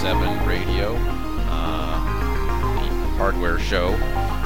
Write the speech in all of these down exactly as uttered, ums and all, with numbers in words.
seven Radio, uh, the hardware show.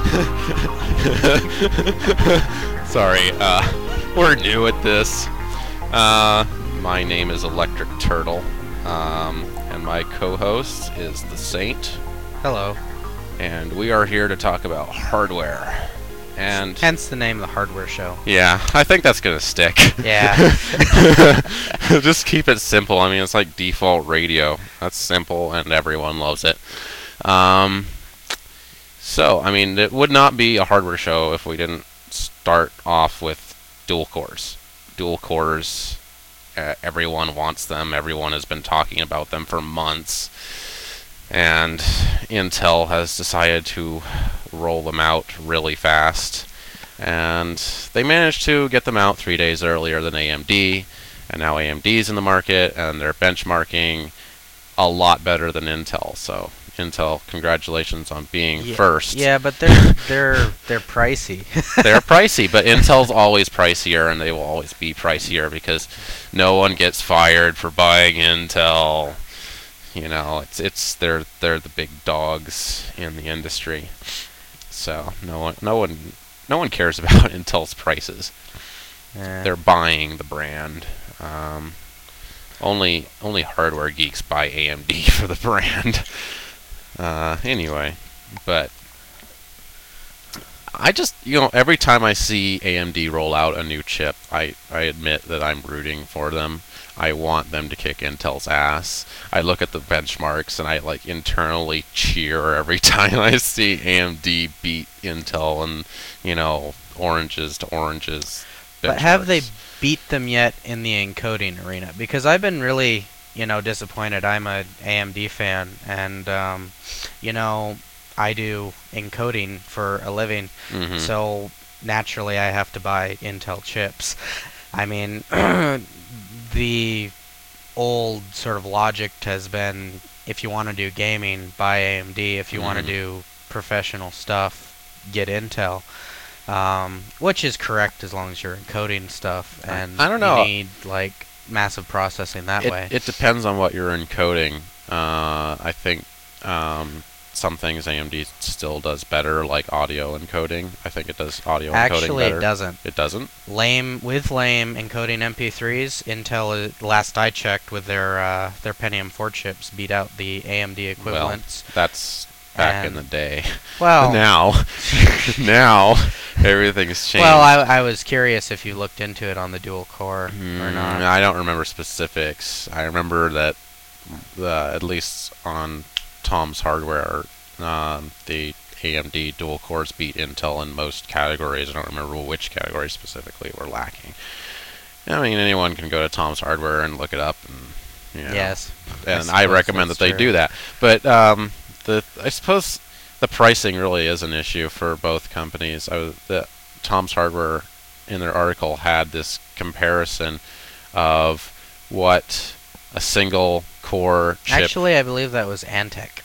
Sorry, uh, we're new at this. Uh, my name is Electric Turtle, um, and my co-host is the Saint. Hello. And we are here to talk about hardware. And hence the name of the hardware show. Yeah, I think that's gonna stick. Yeah. Just keep it simple. I mean, it's like default radio. That's simple, and everyone loves it. Um, so, I mean, it would not be a hardware show if we didn't start off with dual cores. Dual cores, uh, everyone wants them. Everyone has been talking about them for months. And Intel has decided to roll them out really fast, and they managed to get them out three days earlier than A M D, and now A M D's in the market, and they're benchmarking a lot better than Intel. So Intel, congratulations on being yeah, first. Yeah, but they're they're they're pricey. They're pricey, but Intel's always pricier, and they will always be pricier because no one gets fired for buying Intel. You know, it's it's they're they're the big dogs in the industry, so no one no one no one cares about Intel's prices. Eh. They're buying the brand. Um, only only hardware geeks buy A M D for the brand. Uh, anyway, but I just you know every time I see A M D roll out a new chip, I I admit that I'm rooting for them. I want them to kick Intel's ass. I look at the benchmarks and I like internally cheer every time I see A M D beat Intel and, you know, oranges to oranges. But have they beat them yet in the encoding arena? Because I've been really, you know, disappointed. I'm a A M D fan, and um, you know, I do encoding for a living, mm-hmm. so naturally I have to buy Intel chips. I mean, the old sort of logic has been, if you want to do gaming, buy A M D. If you mm. want to do professional stuff, get Intel. Um, which is correct as long as you're encoding stuff, and I don't know. you need like massive processing that it, way. It depends on what you're encoding. Uh, I think um, some things A M D still does better, like audio encoding. I think it does audio Actually, encoding better. Actually, it doesn't. It doesn't? Lame with lame encoding M P threes. Intel, uh, last I checked, with their uh, their Pentium four chips, beat out the A M D equivalents. Well, that's back and in the day. Well, now, now everything's changed. Well, I, I was curious if you looked into it on the dual core mm, or not. I don't remember specifics. I remember that uh, at least on Tom's Hardware, um, the A M D dual cores beat Intel in most categories. I don't remember which categories specifically were lacking. I mean, anyone can go to Tom's Hardware and look it up, and you know, yes, and I, I recommend that they true. do that. But um, the I suppose the pricing really is an issue for both companies. I was, the, Tom's Hardware in their article had this comparison of what a single core chip. Actually, I believe that was Antec.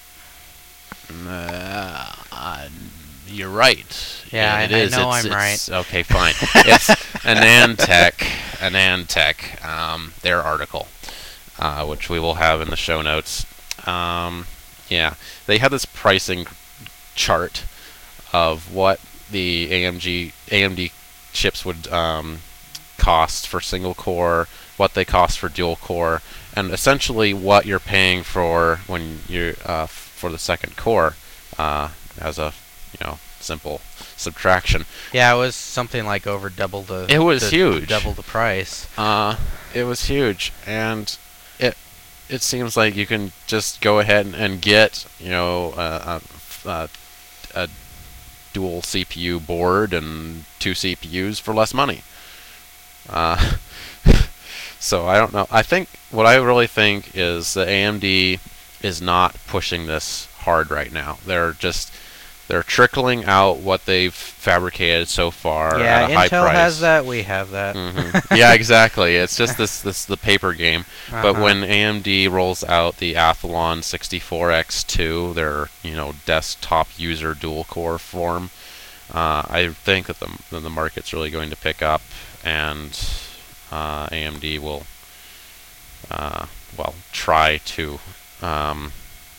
Uh, uh, you're right. Yeah, it I, is. I know it's, I'm it's, right. Okay, fine. It's an Antec, an Antec, um, their article, uh, which we will have in the show notes. Um, yeah, they had this pricing chart of what the A M G A M D chips would um, cost for single core, what they cost for dual core, and essentially what you're paying for when you uh, for the second core, uh, as a you know simple subtraction. Yeah, it was something like over double the. It was the, huge. Double the price. Uh, it was huge, and it it seems like you can just go ahead and, and get you know a, a, a dual C P U board and two C P Us for less money. Uh, so I don't know. I think what I really think is that A M D is not pushing this hard right now. They're just they're trickling out what they've fabricated so far yeah, at a high Intel price. has that. We have that. Mm-hmm. Yeah, exactly. It's just this this the paper game. Uh-huh. But when A M D rolls out the Athlon sixty-four X two, their you know desktop user dual core form, uh, I think that the that the market's really going to pick up, and uh, A M D will uh, well try to um,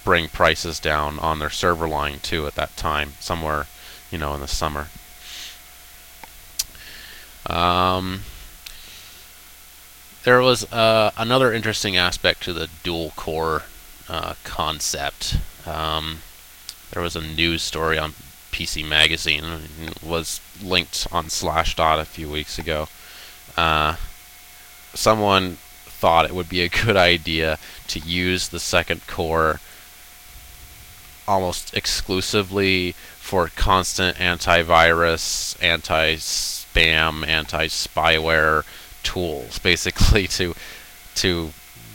bring prices down on their server line too at that time, somewhere, you know, in the summer. Um, there was uh, another interesting aspect to the dual core uh, concept. Um, there was a news story on P C Magazine, it was linked on Slashdot a few weeks ago. Uh, someone thought it would be a good idea to use the second core almost exclusively for constant antivirus, anti-spam, anti-spyware tools, basically to to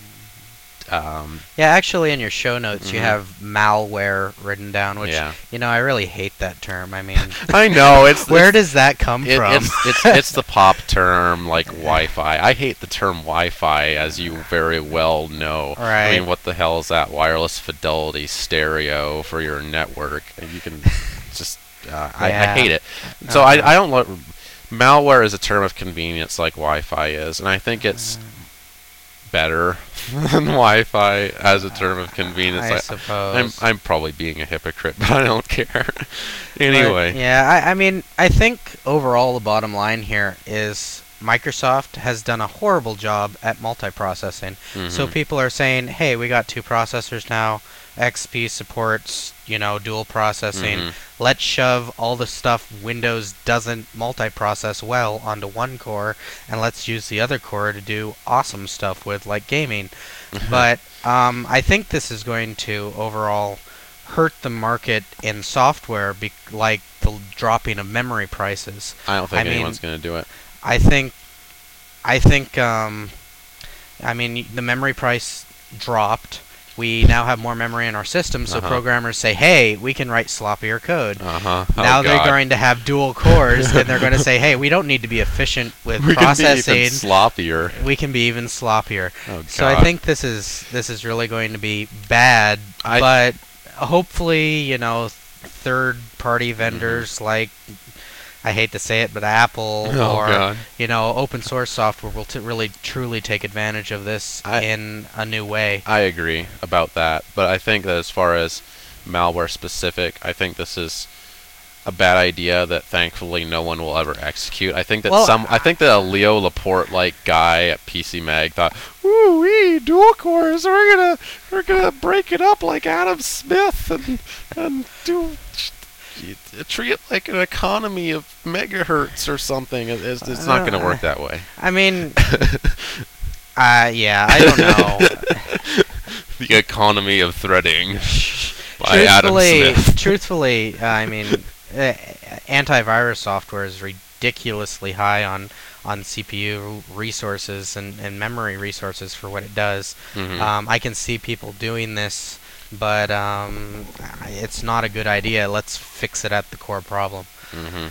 um, Yeah, actually, in your show notes, mm-hmm. you have malware written down, which, yeah. you know, I really hate that term. I mean, I know it's where it's, does that come it, from? It's, it's it's the pop term like Wi-Fi. I hate the term Wi-Fi, as you very well know. Right. I mean, what the hell is that? Wireless fidelity stereo for your network. You can just uh, I, I Yeah. hate it. So Uh-huh. I I don't lo- malware is a term of convenience like Wi-Fi is, and I think it's better than Wi-Fi as a term of convenience. I I, suppose. I'm I'm probably being a hypocrite, but I don't care. Anyway. But, yeah, I, I mean, I think overall the bottom line here is Microsoft has done a horrible job at multiprocessing. Mhm. So people are saying, hey, we got two processors now. X P supports, you know, dual processing. Mhm. Let's shove all the stuff Windows doesn't multiprocess well onto one core, and let's use the other core to do awesome stuff with, like gaming. But um, I think this is going to overall hurt the market in software, be- like the dropping of memory prices. I don't think I mean, anyone's going to do it. I think, I think, um, I mean, y- the memory price dropped. We now have more memory in our system, so Uh-huh. programmers say, hey, we can write sloppier code. Uh-huh. Now Oh, they're God. going to have dual cores, and they're going to say, hey, we don't need to be efficient with we processing. can be even sloppier. We can be even sloppier. Oh, God. So I think this is this is really going to be bad, I- but hopefully, you know, third-party vendors like, I hate to say it, but Apple Oh, or God. you know, open source software will t- really truly take advantage of this I- in a new way. I agree about that, but I think that as far as malware specific, I think this is a bad idea that thankfully no one will ever execute. I think that Well, some I think that a Leo Laporte like guy at P C Mag thought, "Ooh, wee, dual cores, we're gonna we're gonna break it up like Adam Smith and and do treat it like an economy of megahertz or something." It- It's, it's not going to work that way. I mean, uh, yeah, I don't know. The economy of threading by Adam truthfully, Smith. truthfully, uh, I mean, uh, antivirus software is ridiculously high on on C P U resources and, and memory resources for what it does. Mhm. Um, I can see people doing this, but um, it's not a good idea. Let's fix it at the core problem. hmm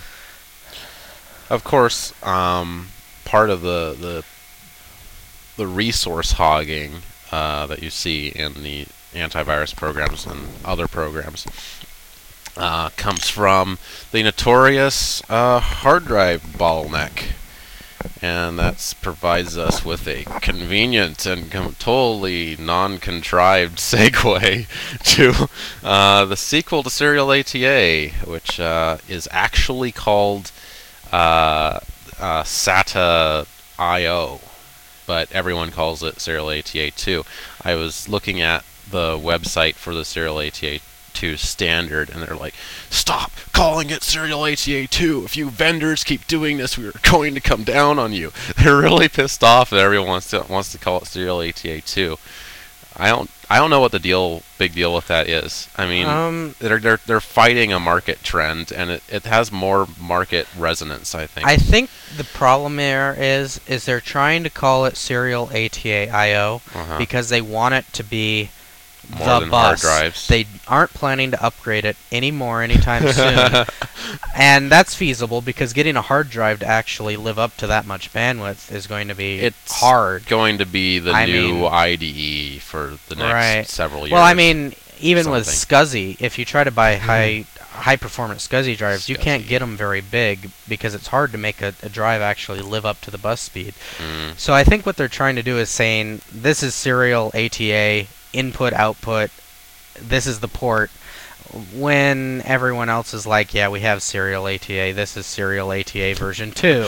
Of course, um, part of the the the resource hogging uh, that you see in the antivirus programs and other programs uh, comes from the notorious uh, hard drive bottleneck, and that provides us with a convenient and com- totally non-contrived segue to uh, the sequel to Serial A T A, which uh, is actually called uh, uh, SATA I O, but everyone calls it Serial A T A two. I was looking at the website for the Serial A T A two standard, and they're like, "Stop calling it Serial A T A two. If you vendors keep doing this, we are going to come down on you." They're really pissed off that everyone wants to wants to call it Serial A T A two. I don't I don't know what the deal big deal with that is. I mean, Um, they're they're they're fighting a market trend, and it, it has more market resonance, I think. I think the problem there is is they're trying to call it Serial A T A I O Uh-huh. because they want it to be More the than bus. hard drives. They aren't planning to upgrade it anymore anytime soon. And that's feasible because getting a hard drive to actually live up to that much bandwidth is going to be It's hard. going to be the I new mean- I D E for the next Right. several years. Well, I mean, even with something. SCSI, if you try to buy high high performance SCSI drives, you can't SCSI. get them very big because it's hard to make a, a drive actually live up to the bus speed. Mm. So I think what they're trying to do is saying this is serial A T A input output this is the port. When everyone else is like, yeah, we have Serial A T A, this is Serial A T A version two.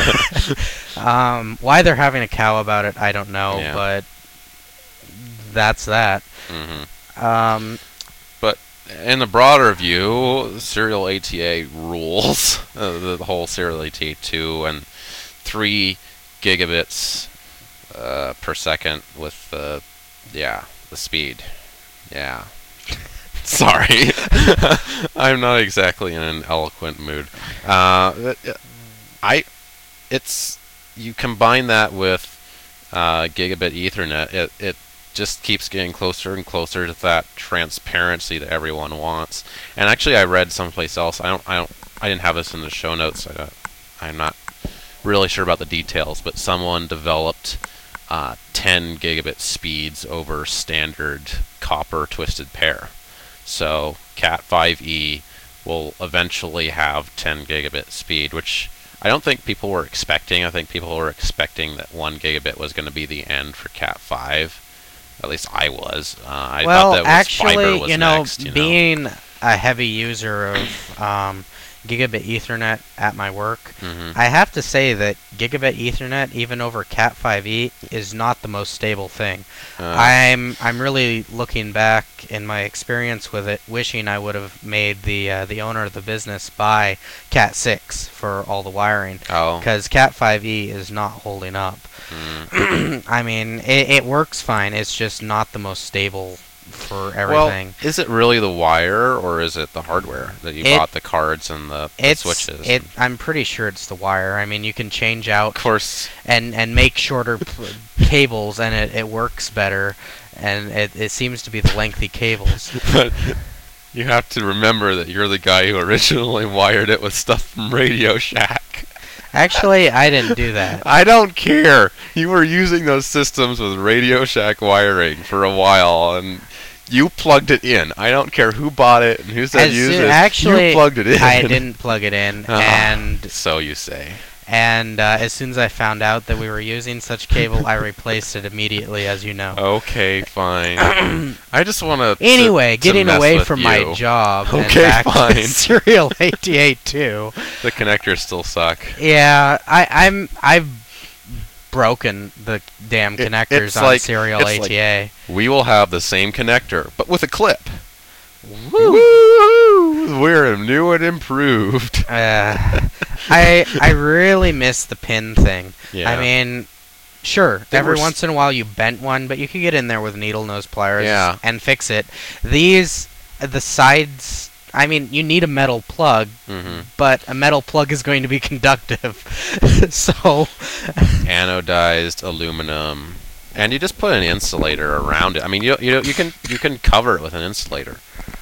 um, why they're having a cow about it, I don't know, Yeah. but that's that. hmm Um, But in the broader view, Serial A T A rules. Uh, the, the whole Serial A T A two and three gigabits uh, per second with the, yeah, the speed. Yeah. Sorry. I'm not exactly in an eloquent mood. Uh, th- uh, I, it's, you combine that with uh, gigabit Ethernet, it, it just keeps getting closer and closer to that transparency that everyone wants. And actually, I read someplace else. I don't. I don't. I didn't have this in the show notes. I don't, I'm not really sure about the details, but someone developed uh, ten gigabit speeds over standard copper twisted pair. So Cat five E will eventually have ten gigabit speed, which I don't think people were expecting. I think people were expecting that one gigabit was going to be the end for Cat five. At least I was. Uh, I well, thought that was actually, fiber was you know, next. You know? being a heavy user of um, gigabit Ethernet at my work, hmm I have to say that gigabit Ethernet, even over Cat five E, is not the most stable thing. uh, I'm I'm really looking back in my experience with it, wishing I would have made the uh, the owner of the business buy Cat six for all the wiring, oh. because Cat five E is not holding up. Mm. I mean, it, it works fine. It's just not the most stable for Well, everything. is it really the wire or is it the hardware that you It- bought the cards and the, the it's switches? it. I'm pretty sure it's the wire. I mean, you can change out Of course. and and make shorter p- cables, and it, it works better. And it, it seems to be the lengthy cables. But you have to remember that you're the guy who originally wired it with stuff from Radio Shack. Actually, I didn't do that. I don't care. You were using those systems with Radio Shack wiring for a while, and you plugged it in. I don't care who bought it and who said As use soon- it. actually, you plugged it in. I didn't plug it in, Ah, and so you say. and uh, as soon as I found out that we were using such cable, I replaced it immediately, as you know. Okay, fine. I just want to. Anyway, getting away from my you. job and Okay, back fine. to Serial A T A two. The connectors still suck. Yeah, I, I'm I've broken the damn It- connectors it's on like- Serial it's like- A T A. We will have the same connector, but with a clip. Woo! Woo! We're new and improved. Uh, I I really miss the pin thing. Yeah. I mean, sure, They every were s- once in a while you bent one, but you could get in there with needle nose pliers Yeah. and fix it. These, the sides, I mean, you need a metal plug, hmm but a metal plug is going to be conductive. So, Anodized aluminum, and you just put an insulator around it. I mean, you you you can you can cover it with an insulator.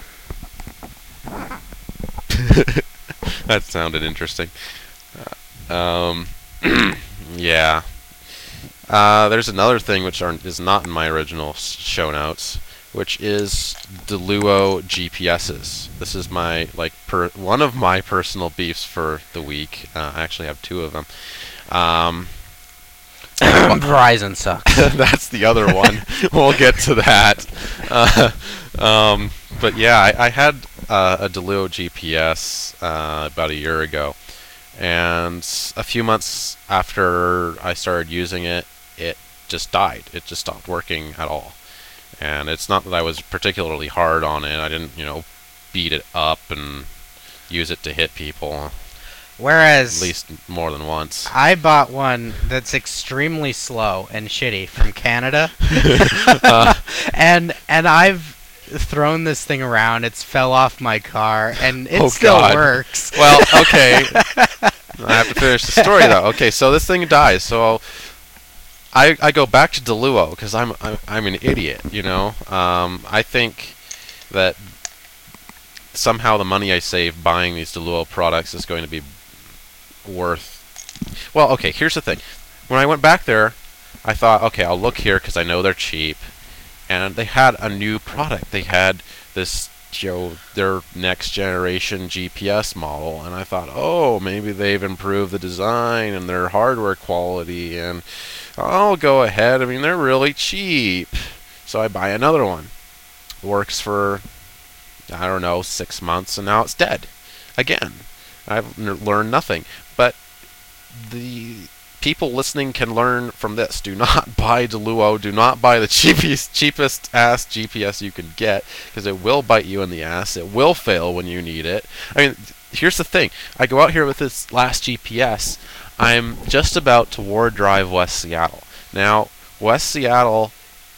That sounded interesting. Uh, um, yeah. Uh, there's another thing which are, is not in my original s- show notes, which is Deluo G P S's. This is my like per, one of my personal beefs for the week. Uh, I actually have two of them. Um, Verizon sucks. that's the other one. We'll get to that. Uh, um, but yeah, I, I had uh, a Deluo G P S uh, about a year ago, and a few months after I started using it, it just died. It just stopped working at all. And it's not that I was particularly hard on it. I didn't, you know, beat it up and use it to hit people, Whereas at least more than once. I bought one that's extremely slow and shitty from Canada, Uh, and and I've thrown this thing around. It's fell off my car, and it Oh, still God. works. Well, okay. I have to finish the story though. Okay, so this thing dies. So I I go back to Deluo because I'm, I'm I'm an idiot. You know. Um, I think that somehow the money I save buying these Deluo products is going to be worth. Well, okay. Here's the thing. When I went back there, I thought, okay, I'll look here because I know they're cheap, and they had a new product. They had this, you know, their next generation G P S model, and I thought, oh, maybe they've improved the design and their hardware quality, and I'll go ahead. I mean, they're really cheap, so I buy another one. works for, I don't know, six months, and now it's dead. Again, I've n- learned nothing. But the people listening can learn from this. Do not buy Deluo. Do not buy the cheapest, cheapest ass G P S you can get, because it will bite you in the ass. It will fail when you need it. I mean, here's the thing. I go out here with this last G P S. I'm just about to ward drive West Seattle. Now, West Seattle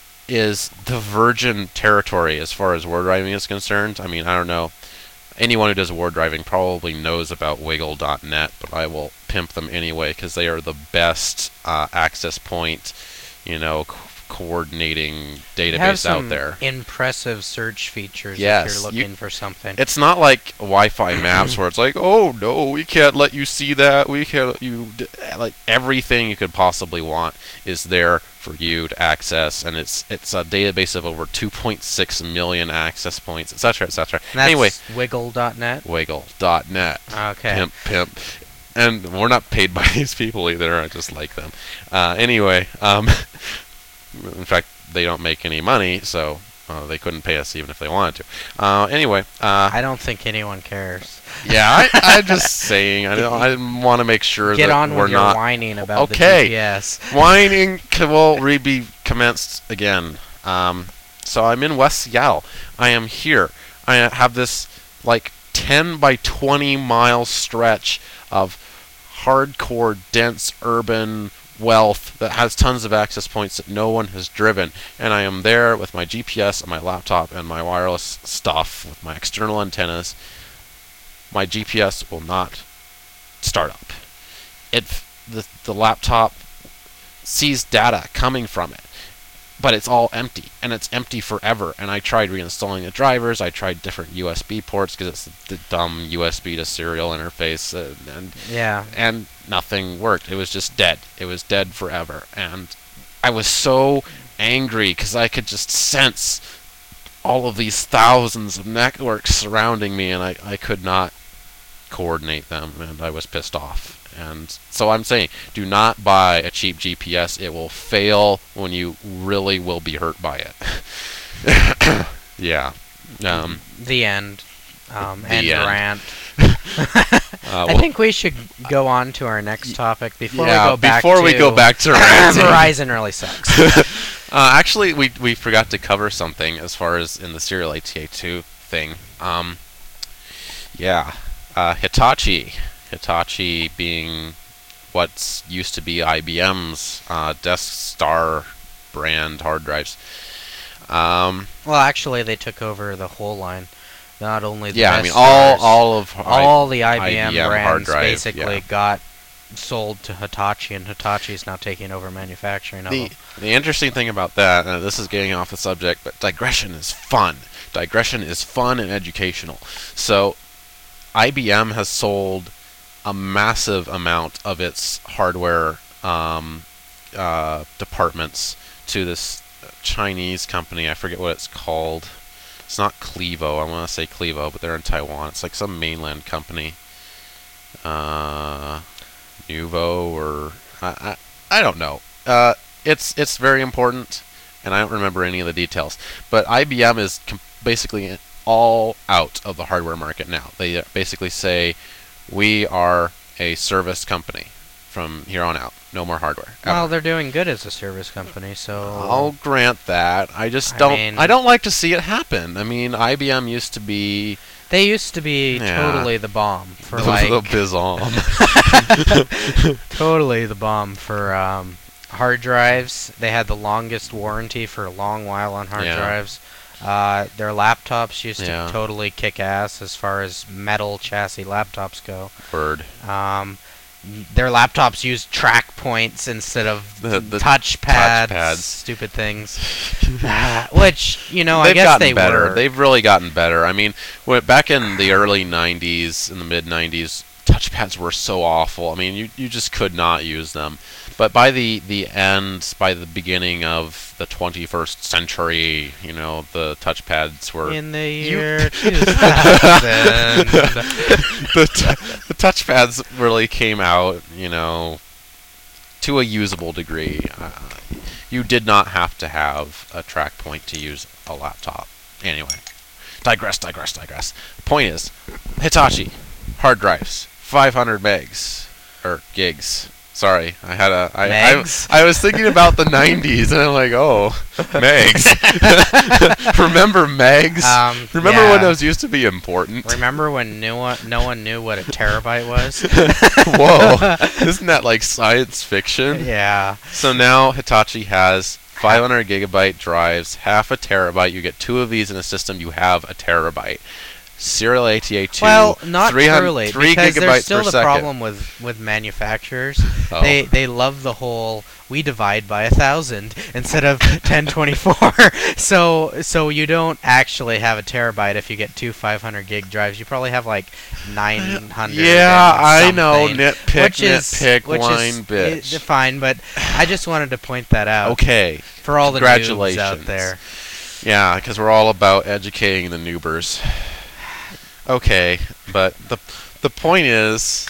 is the virgin territory as far as ward driving is concerned. I mean, I don't know. Anyone who does ward driving probably knows about wiggle dot net, but I will pimp them anyway because they are the best uh, access point, you know, co- coordinating It has database some out there. impressive search features Yes, if you're you- looking for something. It's not like Wi-Fi maps where it's like, oh no, we can't let you see that. We can't let you d-. Like everything you could possibly want is there for you to access, and it's it's a database of over two point six million access points, et cetera, et cetera. And that's Anyway, wiggle dot net. wiggle dot net. Okay. Pimp, pimp. And we're not paid by these people either. I just like them. Uh, anyway, um, in fact, they don't make any money, so uh, they couldn't pay us even if they wanted to. Uh, anyway, uh, I don't think anyone cares. yeah, I, I'm just saying. I don't. I want to make sure Get that on we're with your not whining about Okay. the G P S. whining. c- Will re be commenced again. Um, so I'm in West Seattle. I am here. I have this like ten by twenty mile stretch of hardcore, dense urban wealth that has tons of access points that no one has driven, and I am there with my G P S and my laptop and my wireless stuff with my external antennas. My G P S will not start up. It the the laptop sees data coming from it, but it's all empty, and it's empty forever. And I tried reinstalling the drivers. I tried different U S B ports because it's the dumb U S B to serial interface, uh, and Yeah. and nothing worked. It was just dead. It was dead forever. And I was so angry because I could just sense all of these thousands of networks surrounding me, and I, I could not coordinate them, and I was pissed off. And so I'm saying, do not buy a cheap G P S. It will fail when you really will be hurt by it. Yeah. Um, The end. Um, The end end. rant. uh, I well, think we should go on to our next topic before yeah, we go back before to we go back to ranting. Verizon really sucks. Uh, actually, we we forgot to cover something as far as in the Serial A T A two thing. Um, yeah, uh, Hitachi, Hitachi being what's used to be I B M's uh, Desk Star brand hard drives. Um, Well, actually, they took over the whole line. Not only the yeah, I best mean all stars, all of all the I B M, I B M hard brands drive, basically yeah. got sold to Hitachi, and Hitachi's now taking over manufacturing of The, them. the interesting thing about that, and this is getting off the subject, but digression is fun. Digression is fun and educational. So, I B M has sold a massive amount of its hardware um, uh, departments to this Chinese company. I forget what it's called. It's not Clevo. I want to say Clevo, but they're in Taiwan. It's like some mainland company. Uh... Nuvo or I, I I don't know. Uh, it's it's very important, and I don't remember any of the details. But I B M is com- basically all out of the hardware market now. They basically say we are a service company from here on out. No more hardware. ever." Well, they're doing good as a service company, so I'll grant that. I just I don't. mean- I don't like to see it happen. I mean, I B M used to be they used to be Yeah. totally the bomb for the, like the Bizom. totally the bomb for um, hard drives. They had the longest warranty for a long while on hard Yeah. drives. Uh, their laptops used Yeah. to totally kick ass as far as metal chassis laptops go. Word. Um, their laptops used track points instead of The- the touch pads, touchpads. stupid things. Uh, which, you know, They've I guess gotten they better. were. They've really gotten better. I mean, when, back in the early nineties, in the mid nineties, touchpads were so awful. I mean, you you just could not use them. But by the the end, by the beginning of the twenty-first century, you know, the touchpads were in the You- year two thousand. the t- the touchpads really came out, you know, to a usable degree. Uh, you did not have to have a track point to use a laptop. Anyway, digress, digress, digress. Point is, Hitachi hard drives, five hundred megs or gigs. Sorry, I had a. I, Megs? I, I was thinking about the nineties, and I'm like, oh, megs. Remember megs? Um, Remember yeah. when those used to be important? Remember when no one, no one knew what a terabyte was? Whoa, isn't that like science fiction? Yeah. So now Hitachi has five hundred gigabyte drives, half a terabyte. You get two of these in a system, you have a terabyte. Serial A T A two, Well, not truly, three because gigabytes there's still per the second. problem with, with manufacturers. Oh. They they love the whole we divide by a thousand instead of ten twenty-four. so so you don't actually have a terabyte if you get two five hundred gig drives. You probably have like nine hundred. Yeah, I and know. something, Nitpick, which is, nitpick, which whine, is bitch. i- fine, but I just wanted to point that out Okay. for all the noobs Congratulations. out there. Yeah, because we're all about educating the noobers. Okay, but the the point is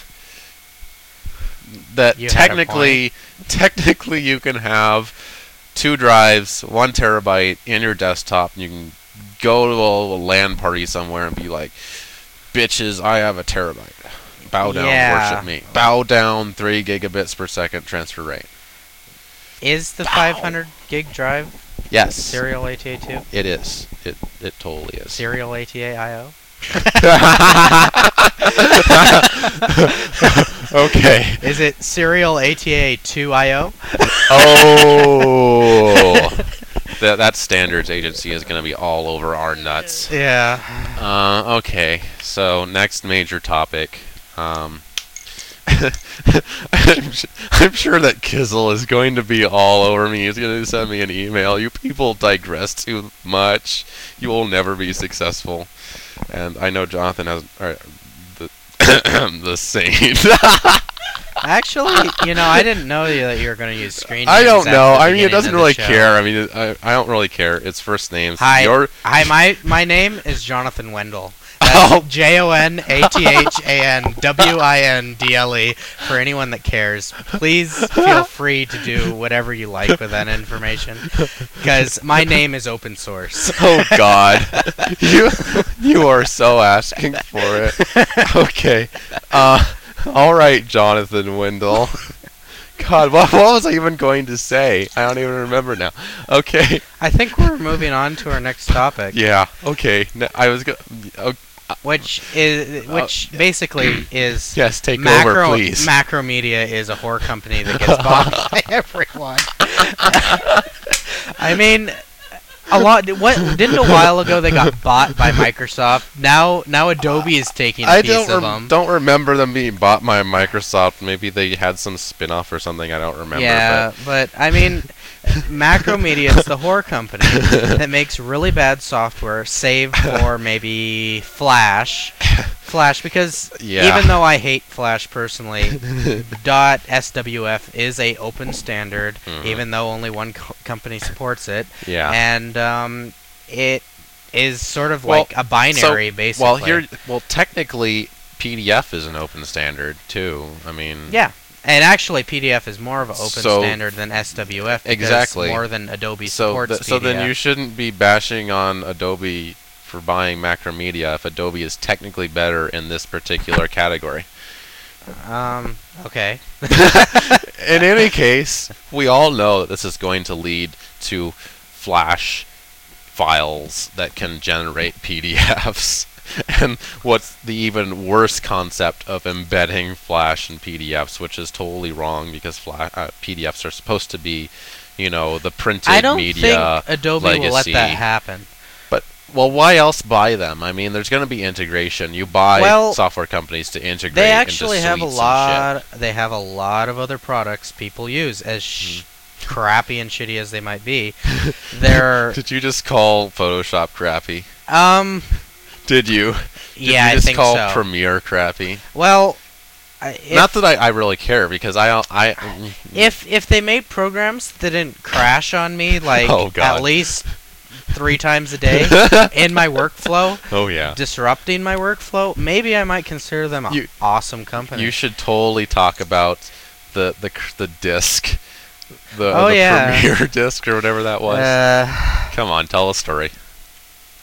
that You had a technically, technically you can have two drives, one terabyte in your desktop, and you can go to a LAN party somewhere and be like, "Bitches, I have a terabyte. Bow down, Yeah. worship me. Bow down, three gigabits per second transfer rate." Is the five hundred gig drive Yes, serial A T A two? it is. It it totally is. Serial A T A I O? Okay. Is it serial A T A two I O? Oh, that that standards agency is going to be all over our nuts. Yeah. Uh, okay, so next major topic. Um, I'm, su- I'm sure that Kizzle is going to be all over me. He's going to send me an email. You people digress too much. You will never be successful. And I know Jonathan has or, the the same. Actually, you know, I didn't know that you were going to use screen I names don't at know. the I mean, it beginning doesn't of the really show. care. I mean, it, I I don't really care. It's first names. Hi, Your hi. My my name is Jonathan Wendell. Oh. That's J O N A T H A N W I N D L E. For anyone that cares, please feel free to do whatever you like with that information, because my name is open source. Oh God, you you are so asking for it. Okay, uh, all right, Jonathan Wendell. God, what, what was I even going to say? I don't even remember now. Okay, I think we're moving on to our next topic. yeah. Okay, N- I was going. Uh, Which is which basically is yes, take macro over, please. Macromedia is a whore company that gets bought by everyone. I mean, a lot. What didn't a while ago they got bought by Microsoft? Now, now Adobe is taking a I piece don't of rem- them. don't remember them being bought by Microsoft. Maybe they had some spin-off or something. I don't remember. Yeah, but I mean, Macromedia is the whore company that makes really bad software, save for maybe Flash. Flash, because Yeah. even though I hate Flash personally, .swf is a open standard, Mhm. even though only one co- company supports it, but yeah. and um, it is sort of Well, like a binary, basically. Well, here, well, technically, P D F is an open standard too. I mean, Yeah. And actually, P D F is more of an open So- standard than S W F. Because Exactly. more than Adobe so supports th- so P D F. then you shouldn't be bashing on Adobe for buying Macromedia if Adobe is technically better in this particular category. Um. Okay. In any case, we all know that this is going to lead to Flash files that can generate P D Fs. And what's the even worse concept of embedding Flash in P D Fs, which is totally wrong because Flash, uh, P D Fs are supposed to be, you know, the printed I don't media think Adobe will let legacy. that happen. But well, why else buy them? I mean, there's going to be integration. You buy Well, software companies to integrate. They actually into have a suites and lot. They have a lot of other products people use, as sh- Mm-hmm. crappy and shitty as they might be. They're shit. Did you just call Photoshop crappy? um. Did you? Did Yeah, you I just think call so. Premiere crappy? Well, I- if, Not that I, I really care because I I if if they made programs that didn't crash on me like Oh, God. at least three times a day in my workflow, oh yeah. disrupting my workflow, maybe I might consider them an You- awesome company. You should totally talk about the the cr- the disc, the, Oh, the yeah. Premiere disc or whatever that was. Uh, Come on, tell a story.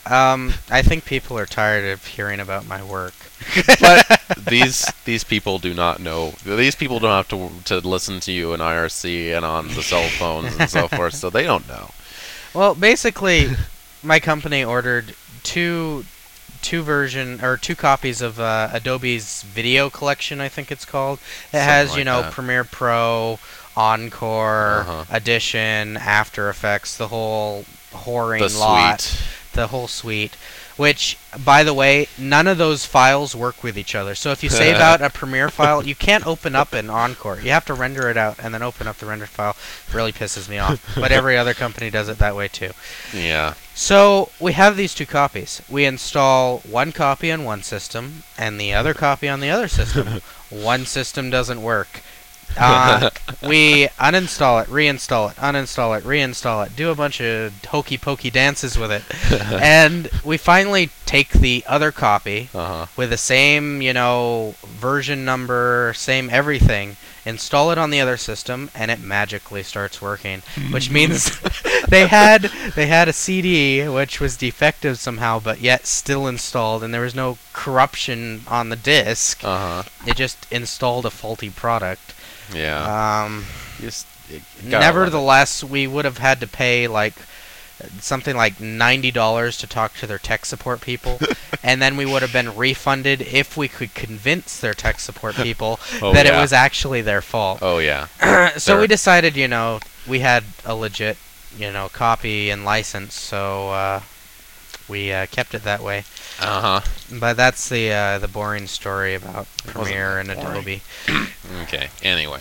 Um, I think people are tired of hearing about my work. But these these people do not know. These people don't have to to listen to you in I R C and on the cell phones and so forth, so they don't know. Well, basically, my company ordered two two version or two copies of uh, Adobe's Video Collection, I think it's called. It Something has, like you know, that. Premiere Pro, Encore, Uh-huh. Audition, After Effects, the whole whoring The lot, suite. the whole suite. Which, by the way, none of those files work with each other. So if you save out a Premiere file, you can't open up an Encore. You have to render it out and then open up the rendered file. It really pisses me off. But every other company does it that way too. Yeah. So we have these two copies. We install one copy on one system and the other copy on the other system. One system doesn't work. Uh, we uninstall it, reinstall it, uninstall it, reinstall it, do a bunch of hokey pokey dances with it, and we finally take the other copy Uh-huh. with the same, you know, version number, same everything, install it on the other system, and it magically starts working. Which means they had they had a C D which was defective somehow, but yet still installed, and there was no corruption on the disk. Uh-huh. It just installed a faulty product. Yeah. Um, You just- you gotta love it. nevertheless, we would have had to pay like something like ninety dollars to talk to their tech support people, and then we would have been refunded if we could convince their tech support people Oh, that yeah. it was actually their fault. Oh yeah. So we Sure. decided, you know, we had a legit, you know, copy and license, so uh, we uh, kept it that way. Uh-huh. But that's the uh, the boring story about Wasn't Premiere and that boring? Adobe. Okay. Anyway,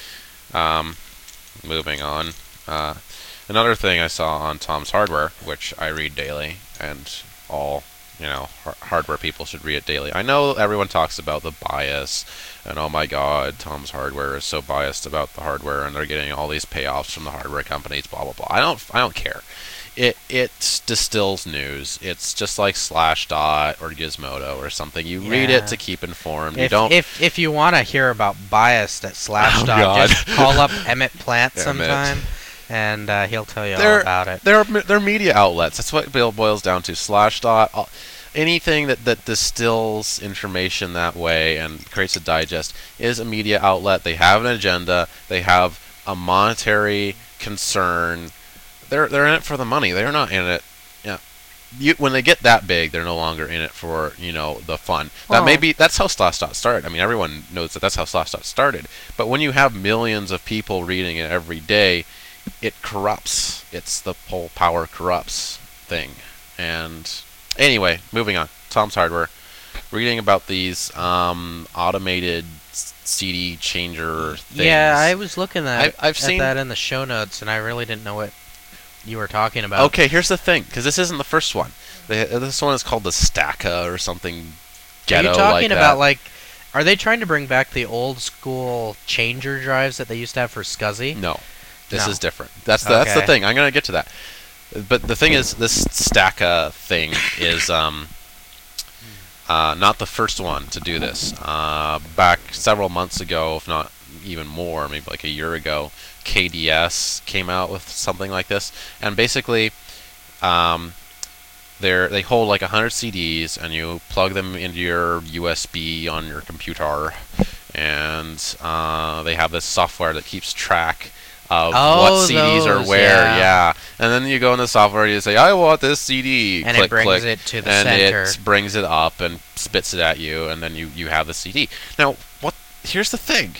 um, moving on. Uh, another thing I saw on Tom's Hardware, which I read daily, and all you know har- hardware people should read it daily. I know everyone talks about the bias, and oh my God, Tom's Hardware is so biased about the hardware, and they're getting all these payoffs from the hardware companies. Blah blah blah. I don't. I don't care. It it distills news. It's just like Slashdot or Gizmodo or something. You read Yeah. it to keep informed. you If, don't. if if you want to hear about biased at Slashdot, God. just call up Emmett Plant Emmett. sometime, and uh, he'll tell you all They're- about it. They're they're media outlets. That's what it boils down to. Slashdot, all- anything that that distills information that way and creates a digest is a media outlet. They have an agenda. They have a monetary concern. They're they're in it for the money. They're not in it. Yeah, you, when they get that big, they're no longer in it for you know the fun. That may Well- be that's how Slashdot started. I mean, everyone knows that that's how Slashdot started. But when you have millions of people reading it every day, it corrupts. It's the whole power corrupts thing. And anyway, moving on. Tom's Hardware. Reading about these um, automated s- C D changer things. Yeah, I was looking at, I've- I've at seen- that in the show notes, and I really didn't know what you were talking about. Okay, here's the thing, because this isn't the first one. They, this one is called the Stacka or something Are ghetto you talking like about that. like? Are they trying to bring back the old school changer drives that they used to have for SCSI? No, this No. is different. That's the, that's the Okay. thing. I'm gonna get to that. But the thing is, this Stacka thing is um, uh, not the first one to do this. Uh, back several months ago, if not even more, maybe like a year ago, K D S came out with something like this, and basically, um, they they hold like one hundred C Ds, and you plug them into your U S B on your computer, and uh, they have this software that keeps track of Oh, what C Ds are those, where, yeah. yeah. And then you go in the software and you say, I want this C D. And click, it brings click, it to the and center. it brings it up and spits it at you, and then you, you have the C D. Now, what? Here's the thing.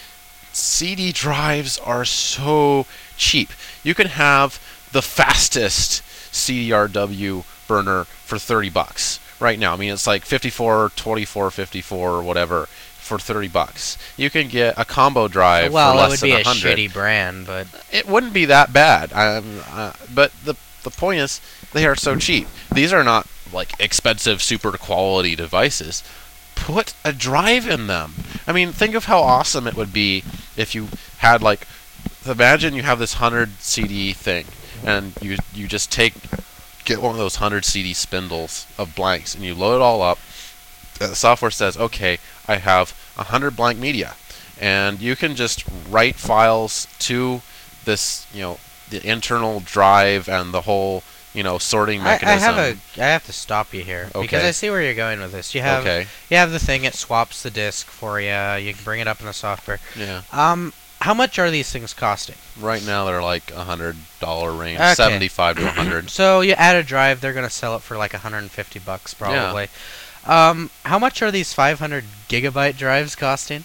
C D drives are so cheap. You can have the fastest C D R W burner for thirty bucks right now. I mean, it's like fifty-four, twenty-four, fifty-four, or whatever for thirty bucks. You can get a combo drive well, for it less would than be a one hundred. shitty brand, but It wouldn't be that bad. Um, uh, but the the point is, they are so cheap. These are not like expensive, super quality devices. Put a drive in them. I mean, think of how awesome it would be if you had like, imagine you have this hundred C D thing, and you you just take get one of those hundred C D spindles of blanks, and you load it all up. The software says, okay, I have a hundred blank media, and you can just write files to this, you know, the internal drive and the whole you know, sorting I, I mechanism. have a. I have to stop you here because Okay. I see where you're going with this. You have Okay. you have the thing. It swaps the disc for you. You can bring it up in the software. Yeah. Um, how much are these things costing? Right now they're like a hundred dollar range, Okay. seventy-five to a hundred. So you add a drive, they're gonna sell it for like one hundred fifty bucks probably. Um, how much are these five hundred gigabyte drives costing?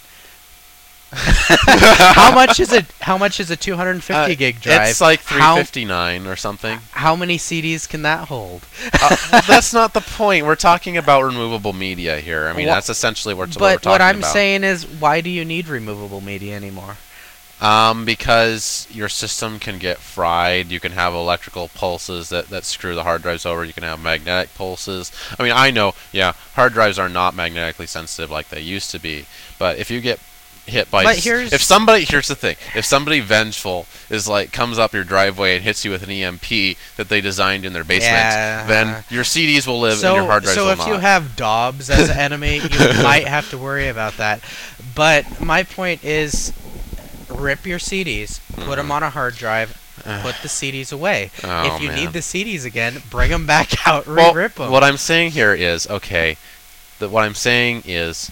How much is it? How much is a two hundred fifty Uh, gig drive? It's like three How- fifty-nine or something. How many C Ds can that hold? uh, well, that's not the point. We're talking about removable media here. I mean, Wha- that's essentially what, what we're But talking what I'm about. saying is, why do you need removable media anymore? Um, because your system can get fried. You can have electrical pulses that, that screw the hard drives over. You can have magnetic pulses. I mean, I know, yeah, hard drives are not magnetically sensitive like they used to be. But if you get hit by, But s- here's- if somebody, here's the thing, if somebody vengeful is like comes up your driveway and hits you with an E M P that they designed in their basement, Yeah. then your C Ds will live so, and your hard drives so will if not. you have Dobbs as an enemy, you might have to worry about that. But my point is, rip your C Ds, put them Mhm. on a hard drive, put the C Ds away. Oh, if you man. need the C Ds again, bring them back out, Well, re-rip them. what I'm saying here is, okay, that what I'm saying is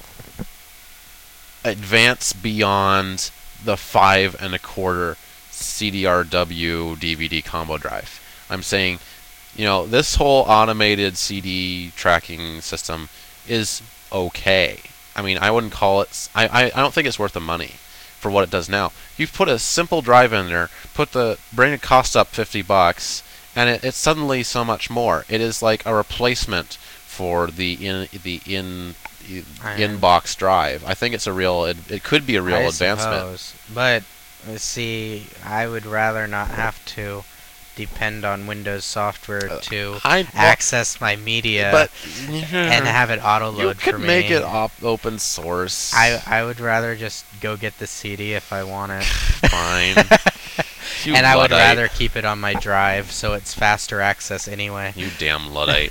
advance beyond the five and a quarter C D R W D V D combo drive. I'm saying, you know, this whole automated C D tracking system is okay. I mean, I wouldn't call it. s- I, I, I don't think it's worth the money for what it does now. You put a simple drive in there, put the bring the cost up fifty bucks, and it, it's suddenly so much more. It is like a replacement for the in the in I- inbox drive. I think it's a real. It, it could be a real I advancement. suppose. But uh, see, I would rather not have to depend on Windows software Uh, to I well, access my media but and have it auto you load for could me. make it op- open source. I I would rather just go get the C D if I want it. Fine. You and I would Luddite. rather keep it on my drive so it's faster access anyway. You damn Luddite.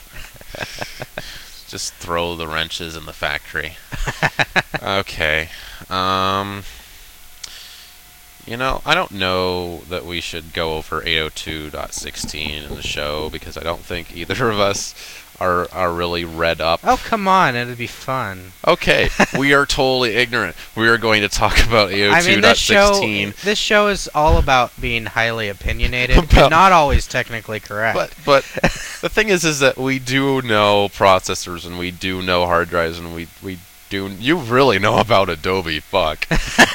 Just throw the wrenches in the factory. Okay. Um. You know, I don't know that we should go over eight oh two dot sixteen in the show because I don't think either of us are are really read up. Oh, come on, it'd be fun. Okay, we are totally ignorant. We are going to talk about I mean, this show, eight oh two dot sixteen. this show is all about being highly opinionated About- and not always technically correct. But but the thing is, is that we do know processors and we do know hard drives and we we do. You really know about Adobe, fuck.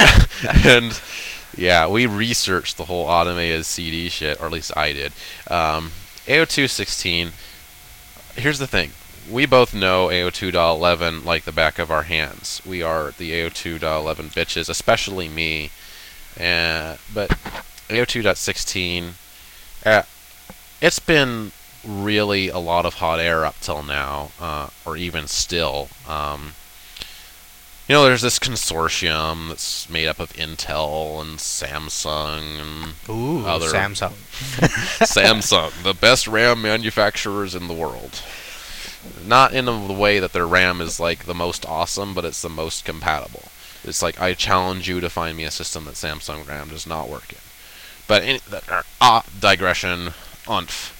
And yeah, we researched the whole automated C D shit, or at least I did. Um, eight oh two dot sixteen. Here's the thing. We both know eight oh two dot eleven like the back of our hands. We are the eight oh two dot eleven bitches, especially me. Uh, but eight oh two dot sixteen, uh, it's been really a lot of hot air up till now, uh, or even still. Um, you know, there's this consortium that's made up of Intel and Samsung and Ooh, other- Samsung. Samsung, the best RAM manufacturers in the world. Not in the way that their RAM is like the most awesome, but it's the most compatible. It's like I challenge you to find me a system that Samsung RAM does not work in. But in, uh, uh, digression, umph.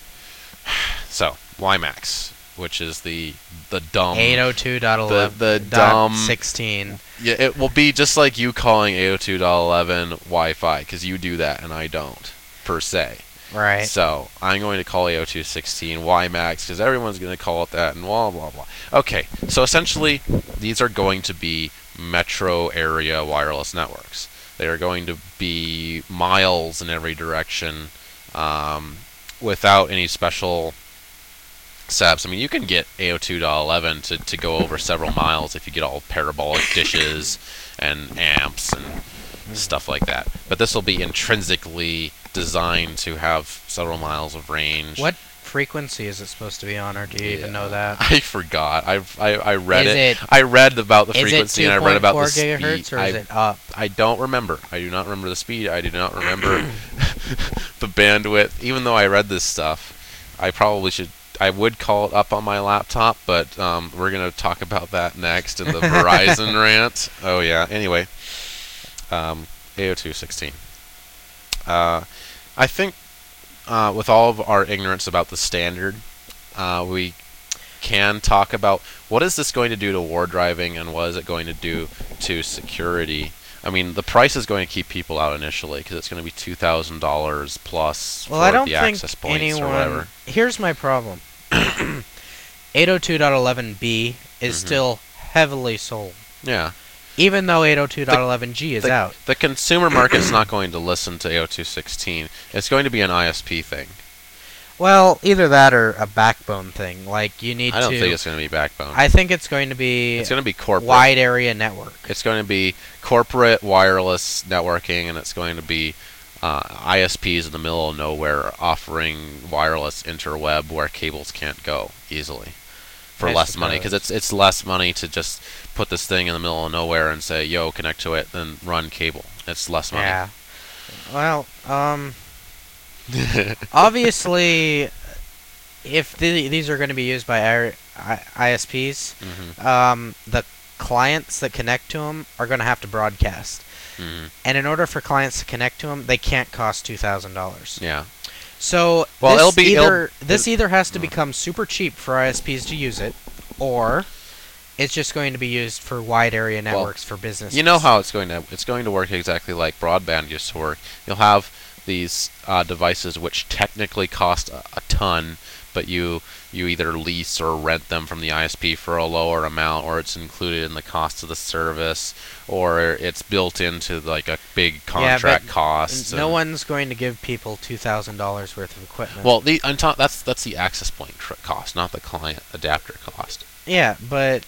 So WiMAX, which is the the dumb eight oh two dot eleven. the dot dumb- sixteen. Yeah, it will be just like you calling eight oh two dot eleven Wi-Fi, because you do that and I don't, per se. Right. So, I'm going to call eight oh two dot sixteen WiMAX, because everyone's going to call it that, and blah, blah, blah. Okay, so essentially, these are going to be metro area wireless networks. They are going to be miles in every direction, um, without any special setups. I mean, you can get eight oh two dot eleven to, to go over several miles if you get all parabolic dishes and amps and stuff like that. But this will be intrinsically designed to have several miles of range. What frequency is it supposed to be on, or do you even know that? I forgot. I've, I I read Is it. it- I read about the Is it frequency two and I read point about four the speed. gigahertz, or I, is it up? I don't remember. I do not remember the speed. I do not remember the bandwidth. Even though I read this stuff, I probably should. I would call it up on my laptop, but um, we're gonna talk about that next in the Verizon rant. Oh yeah. Anyway, um, eight oh two dot sixteen. Uh, I think uh, with all of our ignorance about the standard, uh, we can talk about what is this going to do to war driving and what is it going to do to security. I mean, the price is going to keep people out initially because it's going to be two thousand dollars plus Well, for I don't the think access points anyone. or whatever. Here's my problem. eight oh two dot eleven b is Mhm. still heavily sold, Yeah. even though eight oh two dot eleven g is the, out. The consumer market's not going to listen to eight oh two dot sixteen. It's going to be an I S P thing. Well, either that or a backbone thing. Like you need I don't to. think it's going to be backbone. I think it's going to be It's going to be corporate. wide area network. It's going to be corporate wireless networking, and it's going to be uh, I S Ps in the middle of nowhere offering wireless interweb where cables can't go easily for I less money. suppose. Because it's it's less money to just put this thing in the middle of nowhere and say, "Yo, connect to it," than run cable. It's less money. Yeah. Well, um, obviously, if the, these are going to be used by I, I, ISPs, Mhm. um, the clients that connect to them are going to have to broadcast. Mhm. And in order for clients to connect to them, they can't cost two thousand dollars. Yeah. So Well, this it'll be- it'll- either this it- either has to mm. become super cheap for I S Ps to use it, or it's just going to be used for wide area Well, networks for business. You know how it's going to it's going to work exactly like broadband used to work. You'll have these uh, devices which technically cost a, a ton, but you you either lease or rent them from the I S P for a lower amount, or it's included in the cost of the service, or it's built into like a big contract but cost. No and- one's going to give people two thousand dollars worth of equipment. Well, the on top, that's that's the access point tr- cost, not the client adapter cost. yeah, but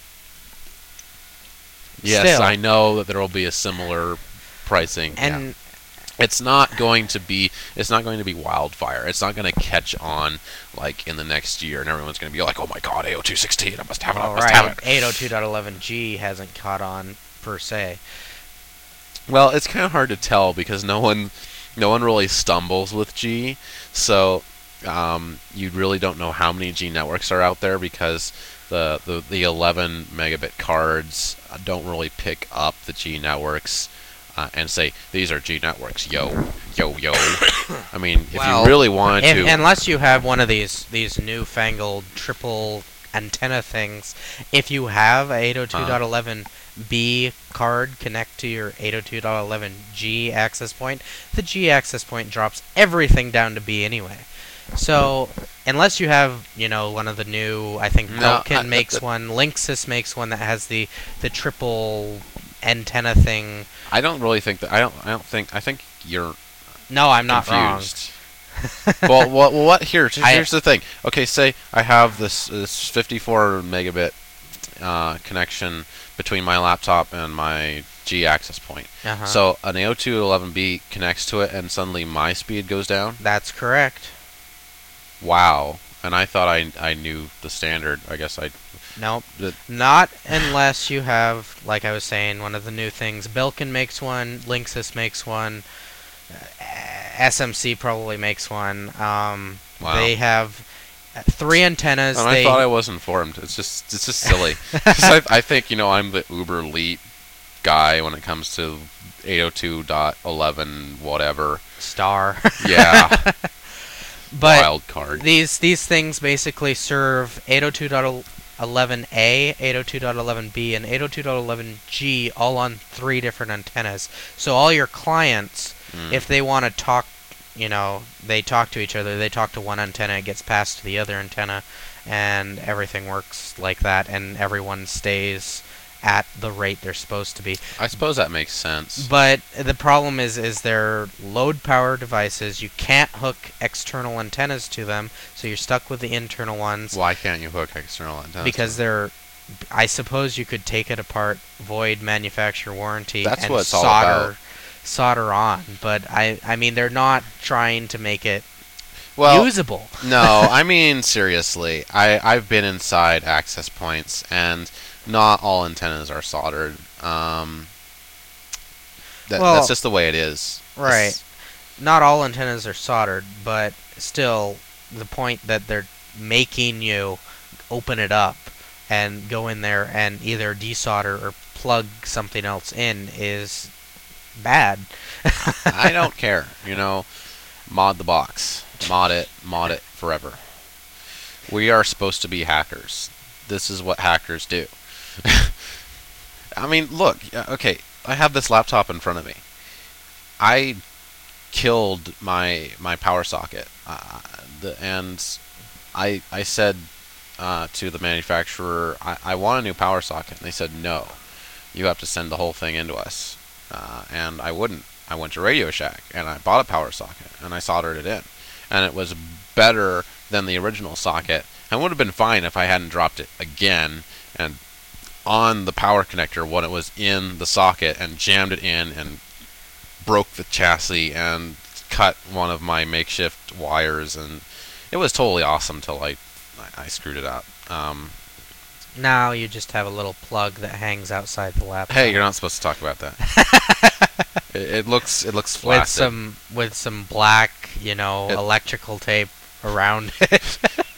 Yes, still. I know that there will be a similar pricing. yeah. and It's not going to be. It's not going to be wildfire. It's not going to catch on like in the next year, and everyone's going to be like, "Oh my God, A O two sixteen! I must have it! I all must have right, it!" eight oh two dot eleven g hasn't caught on per se. Well, it's kind of hard to tell because no one, no one really stumbles with G, so um, you really don't know how many G networks are out there because the the, the eleven megabit cards uh, don't really pick up the G networks. Uh, and say these are G networks, yo, yo, yo. I mean, if Well, you really wanted If, to, unless you have one of these these newfangled triple antenna things, if you have a eight oh two dot eleven b card connect to your eight oh two dot eleven g access point, the G access point drops everything down to B anyway. So unless you have, you know, one of the new, I think No, Belkin I- makes that- one, Linksys makes one that has the the triple antenna thing. I don't really think that. I don't. I don't think. I think you're No, I'm not confused. well, well, well, what? Here, I- here's the thing. Okay, say I have this this fifty-four megabit uh, connection between my laptop and my G access point. wrong. Uh-huh. So an A O two dot eleven b connects to it, and suddenly my speed goes down. That's correct. Wow. And I thought I I knew the standard. I guess I. Nope. The- Not unless you have, like I was saying, one of the new things. Belkin makes one, Linksys makes one, uh, S M C probably makes one. Um, Wow. They have uh, three antennas. And they I thought I was informed. It's just it's just silly. 'Cause I, I think you know I'm the uber elite guy when it comes to eight oh two dot eleven whatever. star. Yeah. But Wild card. these these things basically serve eight oh two dot eleven A, eight oh two dot eleven B, and eight oh two dot eleven G all on three different antennas. So all your clients, Mm. if they want to talk, you know, they talk to each other. They talk to one antenna, it gets passed to the other antenna, and everything works like that, and everyone stays at the rate they're supposed to be. I suppose that makes sense. But the problem is, is they're load power devices. You can't hook external antennas to them, so you're stuck with the internal ones Why can't you hook external antennas? because they're. I suppose you could take it apart, void manufacturer warranty, That's and what it's all solder, about. solder on. But I, I mean, they're not trying to make it well, usable. no, I mean seriously. I I've been inside access points, and not all antennas are soldered. Um, that, Well, that's just the way it is. Right. It's- Not all antennas are soldered, but still, the point that they're making you open it up and go in there and either desolder or plug something else in is bad. I don't care. You know, mod the box. mod it, mod it forever. We are supposed to be hackers. This is what hackers do. I mean, look, okay, I have this laptop in front of me. I killed my my power socket, uh, the, and I I said uh, to the manufacturer, I, I want a new power socket, and they said no, you have to send the whole thing into us, uh, and I wouldn't. I went to Radio Shack and I bought a power socket and I soldered it in, and it was better than the original socket, and would have been fine if I hadn't dropped it again and on the power connector when it was in the socket and jammed it in and broke the chassis and cut one of my makeshift wires, and it was totally awesome till I I screwed it up. Um, Now you just have a little plug that hangs outside the laptop. hey, you're not supposed to talk about that. it, it looks it looks flaccid. With some with some black, you know, It- electrical tape around it.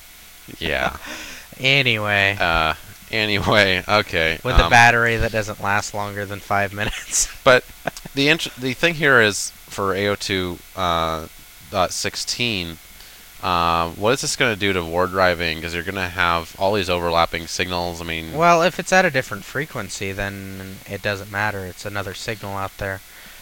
Yeah. Anyway, Uh, anyway, okay. with a um, battery that doesn't last longer than five minutes. But the int- the thing here is for A O two uh, dot sixteen, uh, what is this going to do to war driving? Because you're going to have all these overlapping signals. I mean, Well, if it's at a different frequency, then it doesn't matter. It's another signal out there.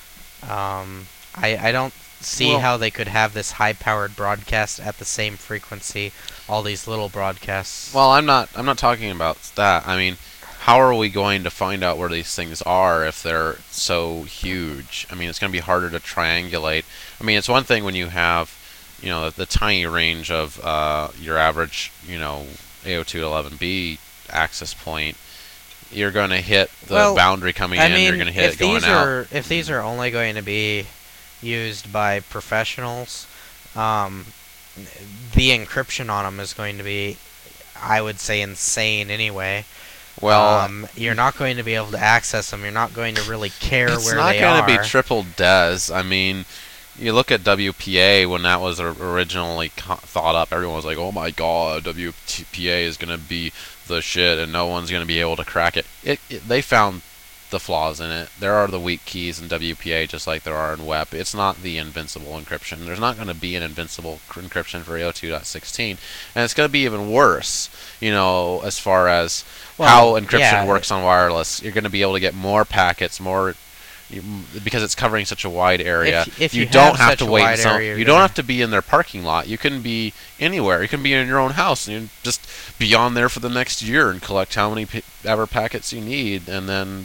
Um, I I don't see Well- how they could have this high-powered broadcast at the same frequency. All these little broadcasts. well, I'm not I'm not talking about that. I mean, how are we going to find out where these things are if they're so huge? I mean, it's going to be harder to triangulate. I mean, it's one thing when you have, you know, the, the tiny range of uh, your average, you know, A O two eleven B access point. You're going to hit the Well, boundary coming I in. mean, You're going to hit if it going these out. are if these are only going to be used by professionals, um, the encryption on them is going to be, I would say, insane anyway. Well, um, you're not going to be able to access them. You're not going to really care it's where not they going are. to be triple D E S. I mean, you look at W P A when that was or- originally co- thought up. Everyone was like, "Oh my God, W P A is going to be the shit, and no one's going to be able to crack it." It, it. They found the flaws in it. There are the weak keys in W P A, just like there are in W E P. It's not the invincible encryption. There's not going to be an invincible cr- encryption for A O two dot sixteen, and it's going to be even worse. You know, as far as Well, how encryption yeah. works on wireless, you're going to be able to get more packets, more you, because it's covering such a wide area. If- if you, you don't have have such to a wait. wide in some- area, you you're don't gonna- have to be in their parking lot. You can be anywhere. You can be in your own house and you just be on there for the next year and collect how many pa- ever packets you need, and then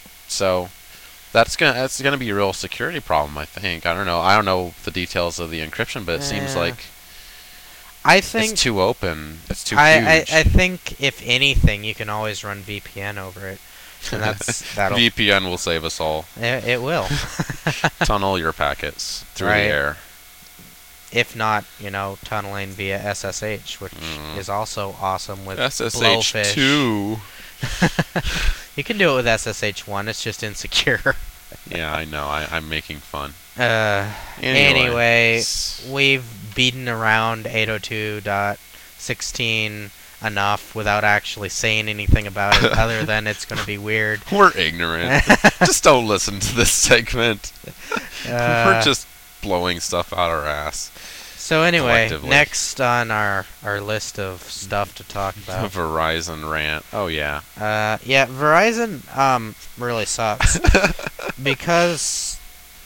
so that's gonna that's gonna be a real security problem. I think. I don't know. I don't know the details of the encryption, but it seems Yeah. like I think it's too open. It's too I, huge. I I think if anything, you can always run V P N over it, and that's that'll V P N will save us all. it, it will. Tunnel your packets through Right. the air. If not, you know, tunneling via S S H, which Mm. is also awesome with S S H Blowfish. two. You can do it with S S H one. It's just insecure. Yeah, I know. I, I'm making fun. Uh, Anyway, anyway, s- we've beaten around eight oh two dot sixteen enough without actually saying anything about it, other than it's going to be weird. we're ignorant. Just don't listen to this segment. we're Uh, just blowing stuff out our ass. so anyway, collectively. next on our, our list of stuff to talk The about. Verizon rant. Oh yeah. Uh, yeah, Verizon um really sucks because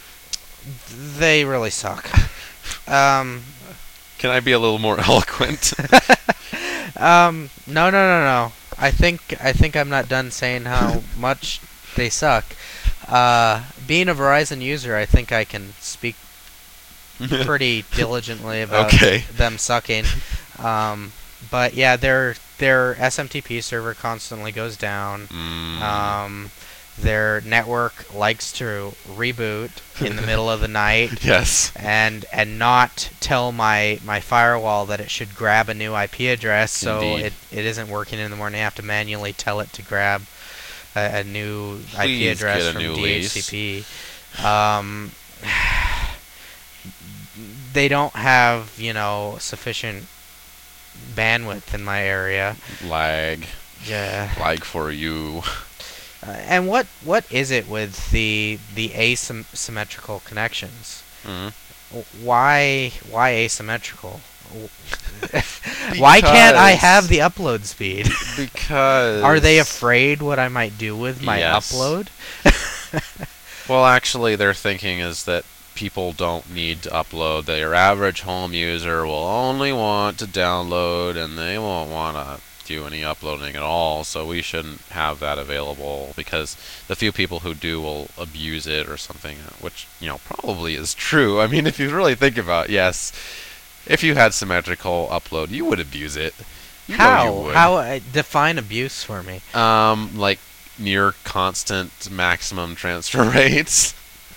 they really suck. Um, Can I be a little more eloquent? um, no, no, no, no. I think I think I'm not done saying how much they suck. Uh, being a Verizon user, I think I can speak pretty diligently about Okay. them sucking. Um, but yeah, their their S M T P server constantly goes down. Mm. Um, their network likes to reboot in the middle of the night yes. and and not tell my, my firewall that it should grab a new I P address, so Indeed. it, it isn't working in the morning. I have to manually tell it to grab a, a new I P Please address get a from new D H C lease. P. Um, they don't have, you know, sufficient bandwidth in my area. Lag. Yeah. Lag for you. Uh, and what what is it with the the asymmetrical connections? Mm. W- Why why asymmetrical? W- Why can't I have the upload speed? Because Are they afraid what I might do with my Yes. upload? Well, actually, their thinking is that people don't need to upload. That your average home user will only want to download, and they won't want to do any uploading at all. So we shouldn't have that available because the few people who do will abuse it or something, which you know probably is true. I mean, if you really think about it, yes, if you had symmetrical upload, you would abuse it. You know How? you would. How? Uh, define abuse for me. Um, like near constant maximum transfer rates.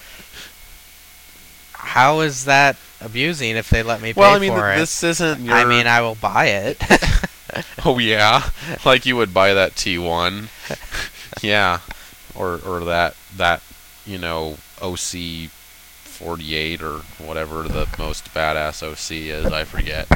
How is that abusing if they let me pay Well, I mean, for th- it? this isn't your. I mean, I will buy it. Oh yeah, like you would buy that T one. Yeah, or or that that you know O C forty-eight or whatever the most badass O C is. I forget.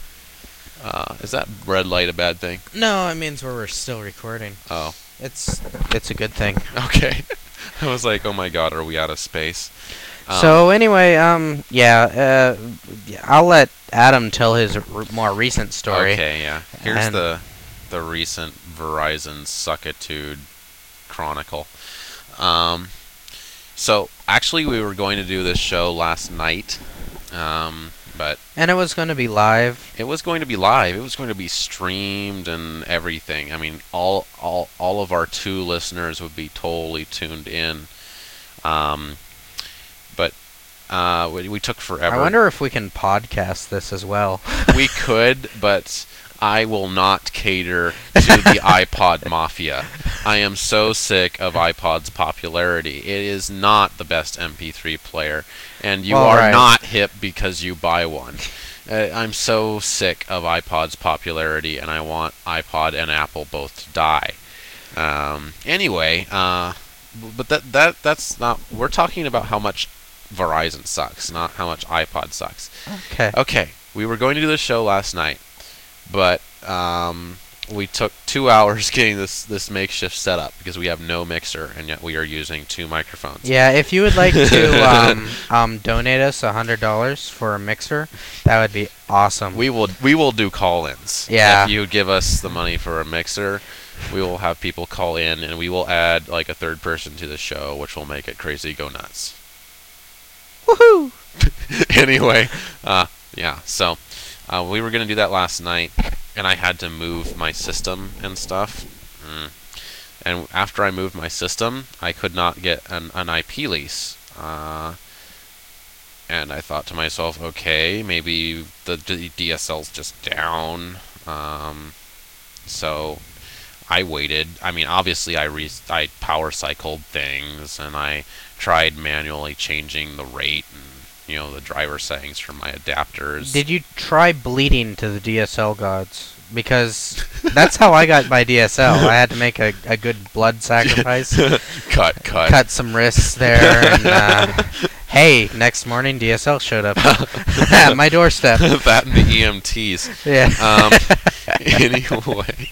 Uh, is that red light a bad thing? No, it means we're still recording. Oh, It's it's a good thing. okay. I was like, oh my god, are we out of space? Um, So anyway, um, yeah, uh, yeah, I'll let Adam tell his r- more recent story. Okay, yeah. Here's And- the the recent Verizon suckitude chronicle. Um, so actually, we were going to do this show last night, um, but And it was going to be live. it was going to be live. It was going to be streamed and everything. I mean, all all all of our two listeners would be totally tuned in. Um, but uh, we, we took forever. I wonder if we can podcast this as well. We could, but I will not cater to the iPod mafia. I am so sick of iPod's popularity. It is not the best M P three player, and you Well, are right. not hip because you buy one. Uh, I'm so sick of iPod's popularity, and I want iPod and Apple both to die. Um, anyway, uh, but that that that's not. We're talking about how much Verizon sucks, not how much iPod sucks. Okay. Okay, we were going to do this show last night, but um, we took two hours getting this this makeshift setup because we have no mixer, and yet we are using two microphones. Yeah, if you would like to um, um, donate us a hundred dollars for a mixer, that would be awesome. We will we will do call-ins. Yeah. If you give us the money for a mixer, we will have people call in, and we will add like a third person to the show, which will make it crazy go nuts. Woohoo! Anyway, uh, yeah. So uh, we were gonna do that last night, and I had to move my system and stuff. Mm. And after I moved my system, I could not get an, an I P lease. Uh, and I thought to myself, okay, maybe the d- DSL's just down. Um, so I waited. I mean, obviously, I re- I power cycled things, and I tried manually changing the rate and you know the driver settings for my adapters. Did you try bleeding to the D S L gods? Because that's how I got my D S L. I had to make a, a good blood sacrifice. cut, cut. Cut some wrists there, and uh, hey, next morning D S L showed up at my doorstep. That and the E M Ts. Yeah. Um, anyway.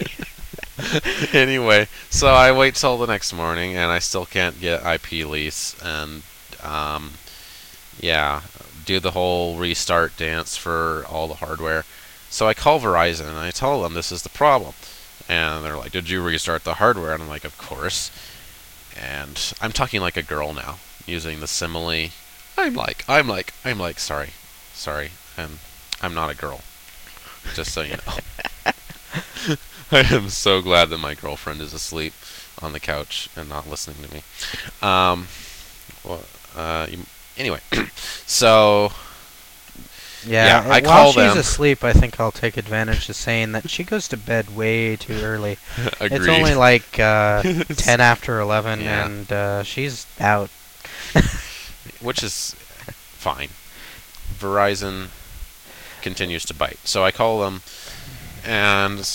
Anyway, so I wait till the next morning, and I still can't get I P lease, and um, yeah, do the whole restart dance for all the hardware. So I call Verizon, and I tell them this is the problem, and they're like, "Did you restart the hardware?" And I'm like, "Of course." And I'm talking like a girl now, using the simile. I'm like, I'm like, I'm like, sorry, sorry, I'm, I'm not a girl. Just so you know. I am so glad that my girlfriend is asleep on the couch and not listening to me. Um, well, uh, you, anyway, so Yeah, Yeah, I while call she's them. asleep, I think I'll take advantage of saying that she goes to bed way too early. agreed. It's only like uh, It's- ten after eleven, Yeah. and uh, she's out. which is fine. Verizon continues to bite, so I call them, and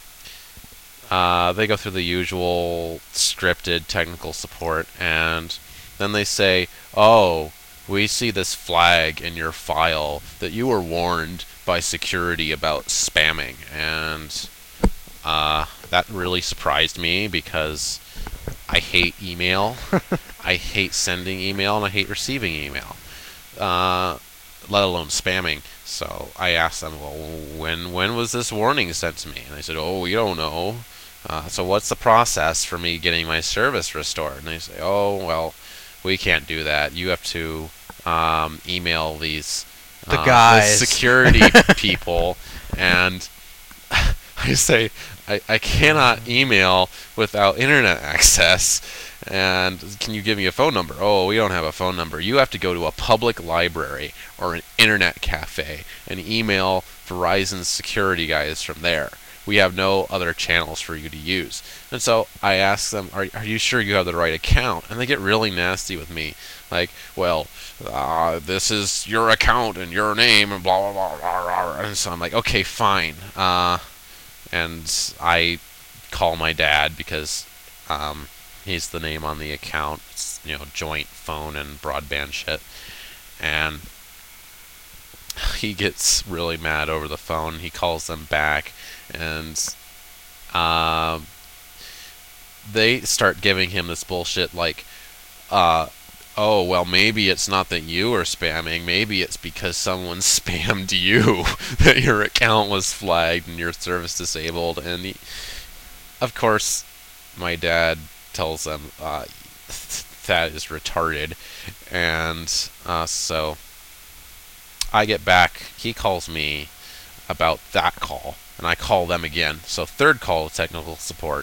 uh, they go through the usual scripted technical support, and then they say, "Oh, we see this flag in your file that you were warned by security about spamming," and uh, that really surprised me because I hate email. I hate sending email, and I hate receiving email. Uh, let alone spamming. So I asked them, well, when when was this warning sent to me? And they said, oh, we don't know. Uh, so what's the process for me getting my service restored? And they say, oh, well, we can't do that. You have to um, email these The uh, guys. the security people. And I say, I, I cannot email without internet access. And can you give me a phone number? Oh, we don't have a phone number. You have to go to a public library or an internet cafe and email Verizon's security guys from there. We have no other channels for you to use. And so I ask them, are, are you sure you have the right account? And they get really nasty with me. Like, well, uh, this is your account and your name and blah, blah, blah, blah, blah. And so I'm like, okay, fine. Uh, and I call my dad because um, he's the name on the account. It's, you know, joint phone and broadband shit. And he gets really mad over the phone. He calls them back. And uh, they start giving him this bullshit like, uh, oh, well, maybe it's not that you are spamming. Maybe it's because someone spammed you that your account was flagged and your service disabled. And he, of course, my dad tells them uh, that is retarded. And uh, so I get back. He calls me about that call. And I call them again. So third call to technical support.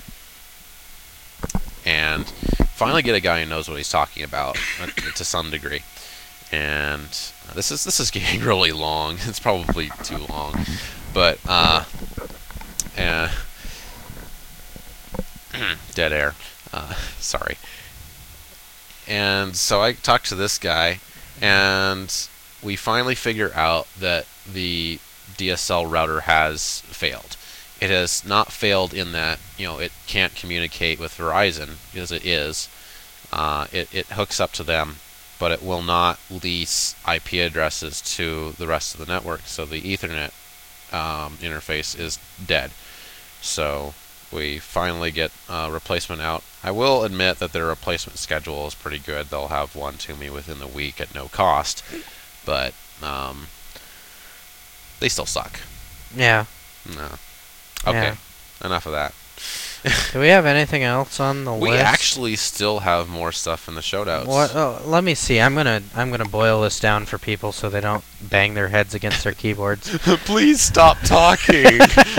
And finally get a guy who knows what he's talking about uh, to some degree. And this is this is getting really long. It's probably too long. But uh uh dead air. Uh sorry. And so I talk to this guy and we finally figure out that the D S L router has failed. It has not failed in that, you know, it can't communicate with Verizon, because it is. Uh, it, it hooks up to them, but it will not lease I P addresses to the rest of the network, so the Ethernet um, interface is dead. So we finally get a replacement out. I will admit that their replacement schedule is pretty good. They'll have one to me within the week at no cost, but um, they still suck. Yeah. No. Okay. Yeah. Enough of that. Do we have anything else on the We list? actually still have more stuff in the show notes. What? Oh, let me see. I'm gonna I'm gonna boil this down for people so they don't bang their heads against their keyboards. Please stop talking.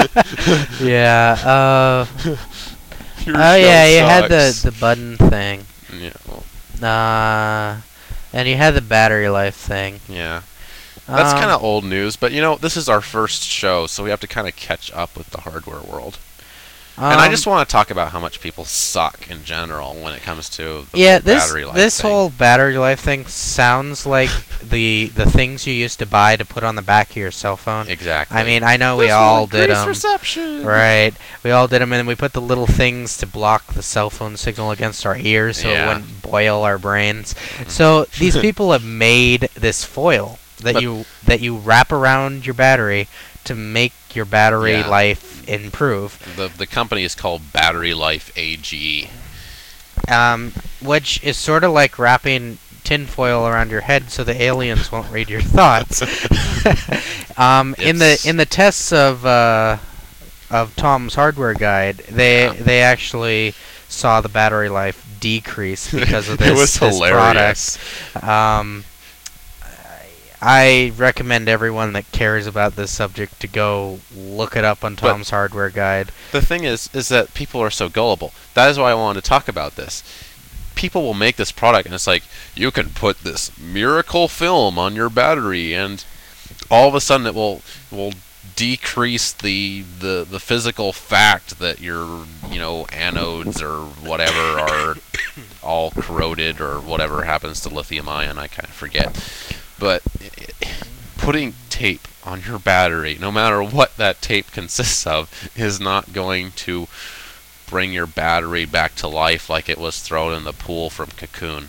Yeah. Uh. Your Oh show yeah, you had the sucks. the button thing. Yeah. Well, Uh. And you had the battery life thing. yeah. That's Um, kind of old news, but you know, this is our first show, so we have to kind of catch up with the hardware world. And I um, just want to talk about how much people suck in general when it comes to the yeah, whole this battery life this thing. whole battery life thing sounds like the the things you used to buy to put on the back of your cell phone. Exactly. I mean, I know we This all one, did grease them. reception. Right. We all did them, and then we put the little things to block the cell phone signal against our ears so Yeah. it wouldn't boil our brains. So these people have made this foil that But- you that you wrap around your battery to make your battery Yeah. life improve. The the company is called Battery Life A G. Um, which is sort of like wrapping tinfoil around your head so the aliens won't read your thoughts. um, in the It's- in the tests of uh, of Tom's Hardware Guide, they Yeah. they actually saw the battery life decrease because of this, it was this hilarious. product. Um, I recommend everyone that cares about this subject to go look it up on But- Tom's Hardware Guide. The thing is, is that people are so gullible. That is why I wanted to talk about this. People will make this product, and it's like, you can put this miracle film on your battery, and all of a sudden it will will decrease the the, the physical fact that your, you know, anodes or whatever are all corroded or whatever happens to lithium ion. I kind of forget. But putting tape on your battery, no matter what that tape consists of, is not going to bring your battery back to life like it was thrown in the pool from Cocoon.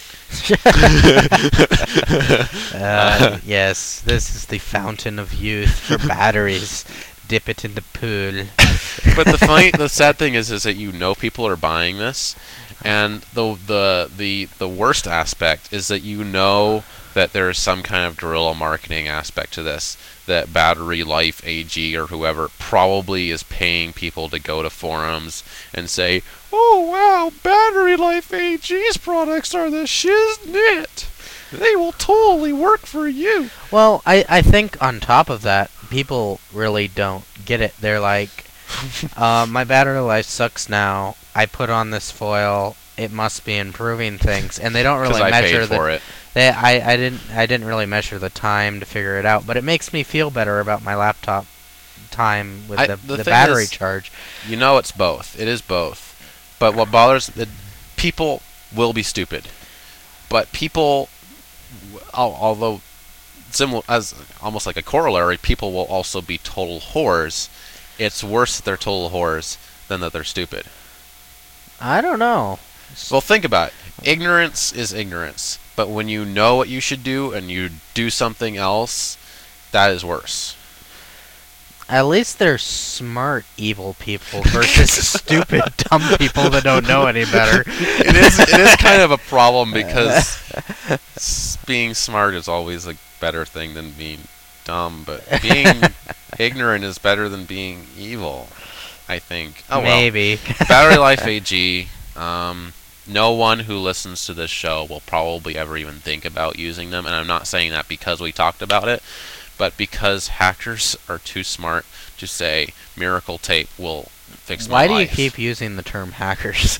Uh, yes, this is the fountain of youth for batteries. Dip it in the pool. But the funny, the sad thing is, is that you know people are buying this, and the the the the worst aspect is that you know that there is some kind of guerrilla marketing aspect to this. That Battery Life A G or whoever probably is paying people to go to forums and say, "Oh wow, Battery Life A G's products are the shiznit. They will totally work for you." Well, I, I think on top of that, people really don't get it. They're like, uh, my battery life sucks now. I put on this foil. It must be improving things, and they don't really I measure paid the. for it. They, I, I didn't I didn't really measure the time to figure it out, but it makes me feel better about my laptop time with I- the, the the thing battery is- charge. You know it's both. It is both. But what bothers it, people will be stupid. But people, al- although similar as almost like a corollary, people will also be total whores. It's worse that they're total whores than that they're stupid. I don't know. Well, think about it. Ignorance is ignorance. But when you know what you should do and you do something else, that is worse. At least they're smart, evil people versus stupid, dumb people that don't know any better. It is it is kind of a problem because s- being smart is always a better thing than being dumb, but being ignorant is better than being evil, I think. Oh well. Maybe. Battery Life A G, um, no one who listens to this show will probably ever even think about using them, and I'm not saying that because we talked about it, but because hackers are too smart to say Miracle Tape will fix my Why do you life. keep using the term hackers?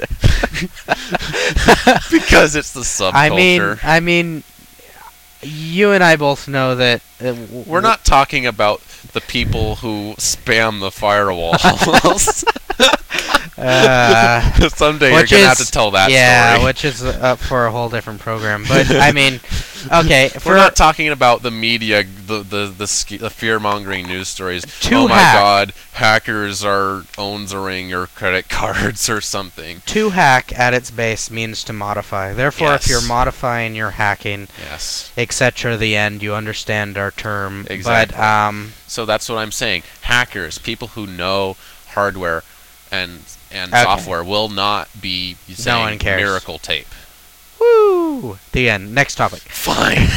Because it's the subculture. I mean, I mean, you and I both know that uh, w- We're not talking about the people who spam the firewalls. Uh, Someday which you're gonna is- have to tell that yeah, story. which is up for a whole different program. But I mean, okay, for We're not talking about the media, the the the, ski, the fear-mongering news stories. To oh my hack. God, hackers are owning your credit cards or something. to hack at its base means to modify. Therefore, if Yes. you're modifying, you're hacking, Yes. et cetera. The end. You understand our term. Exactly. But um, So that's what I'm saying. Hackers, people who know hardware and and Okay. software, will not be saying one cares. Miracle Tape. woo. The end. Next topic. Fine.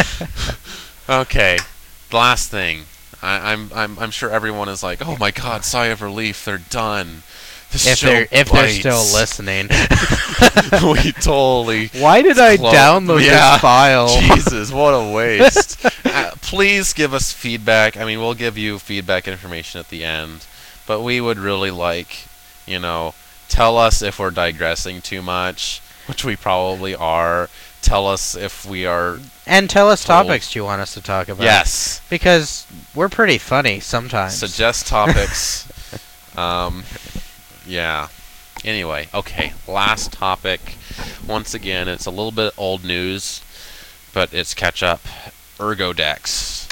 Okay. The last thing. I, I'm I'm I'm sure everyone is like, oh my God, sigh of relief, they're done. This If show they're if they're bites." still listening. We totally. Why did I Clo- download Yeah. this file? Jesus, what a waste. uh, please give us feedback. I mean, we'll give you feedback information at the end, but we would really like, you know, tell us if we're digressing too much, which we probably are. Tell us if we are. And tell us Told. topics you want us to talk about. Yes. Because we're pretty funny sometimes. Suggest topics. um, yeah. Anyway, okay. Last topic. Once again, it's a little bit old news, but it's catch up. Ergodex.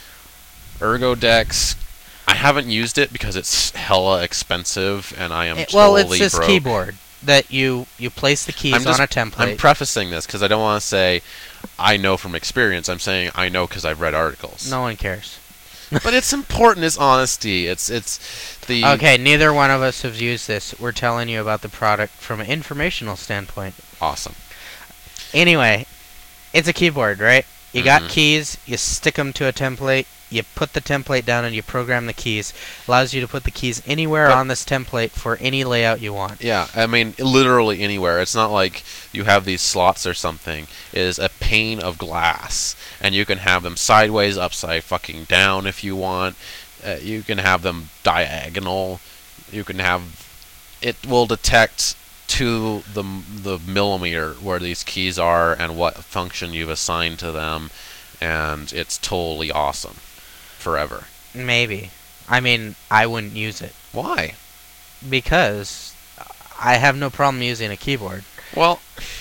Ergodex. I haven't used it because it's hella expensive, and I am It- totally well, it's this broke. keyboard that you you place the keys I'm just- on a template. I'm prefacing this because I don't want to say I know from experience. I'm saying I know because I've read articles. no one cares. But it's important. It's honesty. It's it's the Okay, neither one of us have used this. We're telling you about the product from an informational standpoint. awesome. Anyway, it's a keyboard, right? You Mhm. got keys, you stick them to a template, you put the template down and you program the keys. Allows you to put the keys anywhere But- on this template for any layout you want. Yeah, I mean, literally anywhere. It's not like you have these slots or something. It is a pane of glass, and you can have them sideways, upside fucking down if you want. Uh, you can have them diagonal. You can have. It will detect to the m- the millimeter where these keys are and what function you've assigned to them, and it's totally awesome. Forever. Maybe. I mean, I wouldn't use it Why? because I have no problem using a keyboard. Well.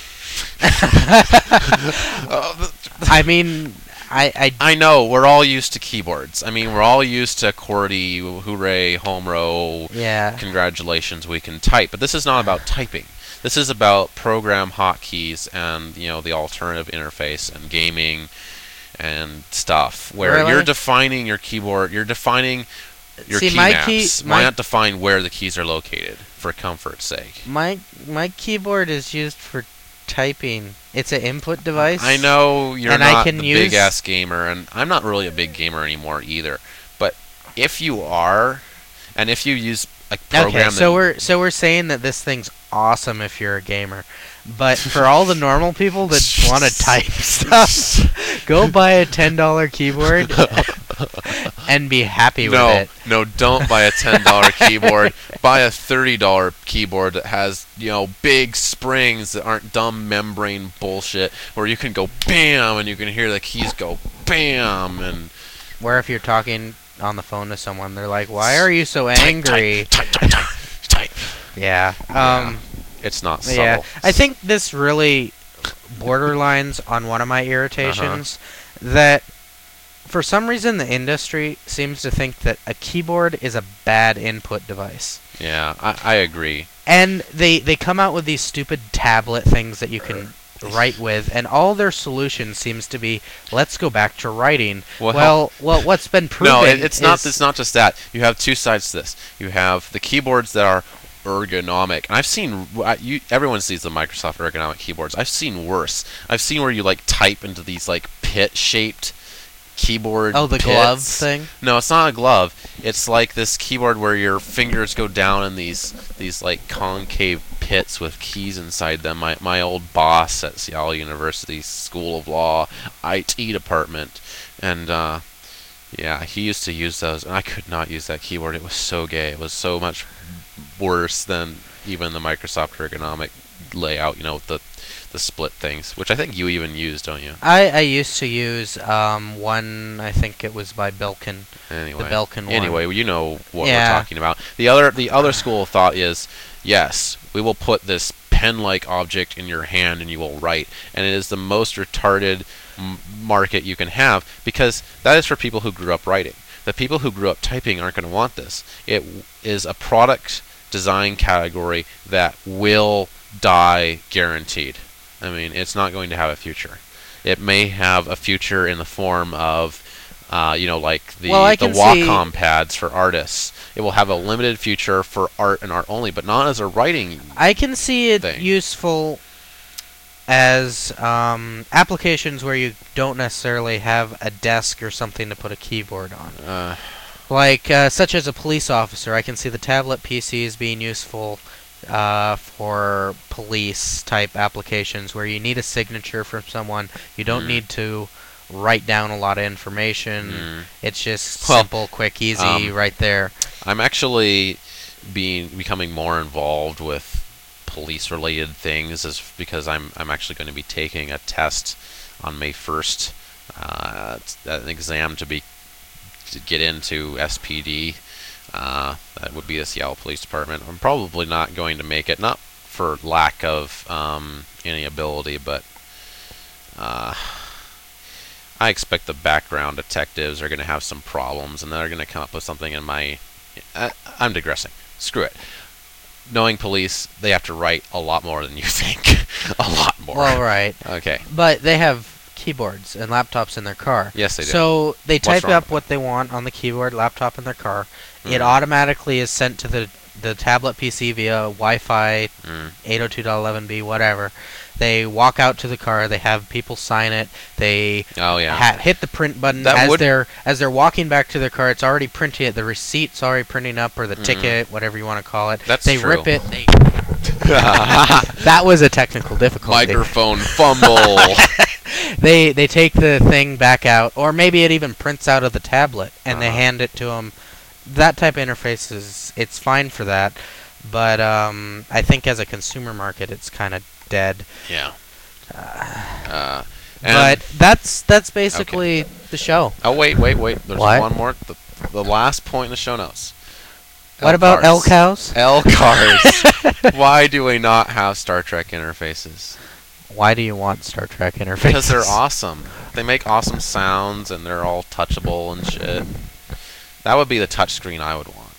uh, th- I mean, I, I I know, we're all used to keyboards. I mean, we're all used to QWERTY, hooray, home row, yeah. congratulations, we can type. But this is not about typing. This is about program hotkeys and, you know, the alternative interface and gaming and stuff. Where Really? you're defining your keyboard, you're defining your See, key my maps. key- Why my- not define where the keys are located, for comfort's sake? My my keyboard is used for typing. It's an input device. I know you're and I not can the use- big ass gamer, and I'm not really a big gamer anymore either. But if you are, and if you use a program, Okay, so that we're so we're saying that this thing's awesome if you're a gamer, but for all the normal people that want to type stuff, go buy a ten dollar keyboard and be happy no, with it. no, don't buy a ten dollar keyboard. Buy a thirty dollar keyboard that has, you know, big springs that aren't dumb membrane bullshit, where you can go bam and you can hear the keys go bam and. Where if you're talking on the phone to someone, they're like, "Why are you so angry?" Type, type, type, type, type. Yeah. Yeah. Um. It's not subtle. Yeah. I think this really borderlines on one of my irritations that. For some reason, the industry seems to think that a keyboard is a bad input device. Yeah, I, I agree. And they, they come out with these stupid tablet things that you can write with, and all their solution seems to be, let's go back to writing. Well, Well, well, what's been proven No, it, it's not. is- It's not just that. You have two sides to this. You have the keyboards that are ergonomic, and I've seen. I- You, everyone sees the Microsoft ergonomic keyboards. I've seen worse. I've seen where you like type into these like pit-shaped keyboard. Oh, the pits. glove thing? No, it's not a glove. It's like this keyboard where your fingers go down in these these like concave pits with keys inside them. My my old boss at Seattle University School of Law I T department, and uh, yeah, he used to use those, and I could not use that keyboard. It was so gay. It was so much worse than even the Microsoft ergonomic layout. You know, with the the split things, which I think you even use, don't you? I, I used to use um, one, I think it was by Belkin. Anyway, The Belkin one. anyway, you know what Yeah. we're talking about. The other the other school of thought is, yes, we will put this pen-like object in your hand and you will write, and it is the most retarded m- market you can have, because that is for people who grew up writing. The people who grew up typing aren't going to want this. It w- is a product design category that will die guaranteed. I mean, it's not going to have a future. It may have a future in the form of, uh, you know, like the, Well, I the can Wacom pads for artists. It will have a limited future for art and art only, but not as a writing. I can see it thing. useful as um, applications where you don't necessarily have a desk or something to put a keyboard on. Uh, Like, uh, such as a police officer, I can see the tablet P Cs being useful uh, for police-type applications where you need a signature from someone. You don't Mm. need to write down a lot of information. mm. It's just Well, simple, quick, easy, um, right there. I'm actually being becoming more involved with police-related things, is because I'm I'm actually going to be taking a test on May first, uh, it's an exam to be to get into S P D. Uh, that would be the Seattle Police Department. I'm probably not going to make it, not for lack of um, any ability, but uh, I expect the background detectives are going to have some problems, and they're going to come up with something in my... I, I'm digressing. Screw it. Knowing police, they have to write a lot more than you think. A lot more. Well, right. Okay. But they have keyboards and laptops in their car. Yes, they do. So they What's type wrong up with what they want on the keyboard, laptop in their car. It Mhm. automatically is sent to the the tablet P C via Wi-Fi, Mm. eight oh two dot eleven b, whatever. They walk out to the car. They have people sign it. They Oh, yeah. ha- hit the print button That as would- they're as they're walking back to their car. It's already printing it. The receipt's already printing up, or the Mhm. ticket, whatever you want to call it. That's they true. rip it. They that was a technical difficulty. Microphone fumble. They they take the thing back out, or maybe it even prints out of the tablet and they Uh-huh. hand it to them. That type of interface is it's fine for that, but um, I think as a consumer market, it's kind of dead. Yeah. Uh, and But that's that's basically the show. oh wait, wait, wait. There's What? one more. The, the last point in the show notes. What about L cows? L cars. Why do we not have Star Trek interfaces? Why do you want Star Trek interfaces? Because they're awesome. They make awesome sounds, and they're all touchable and shit. That would be the touchscreen I would want.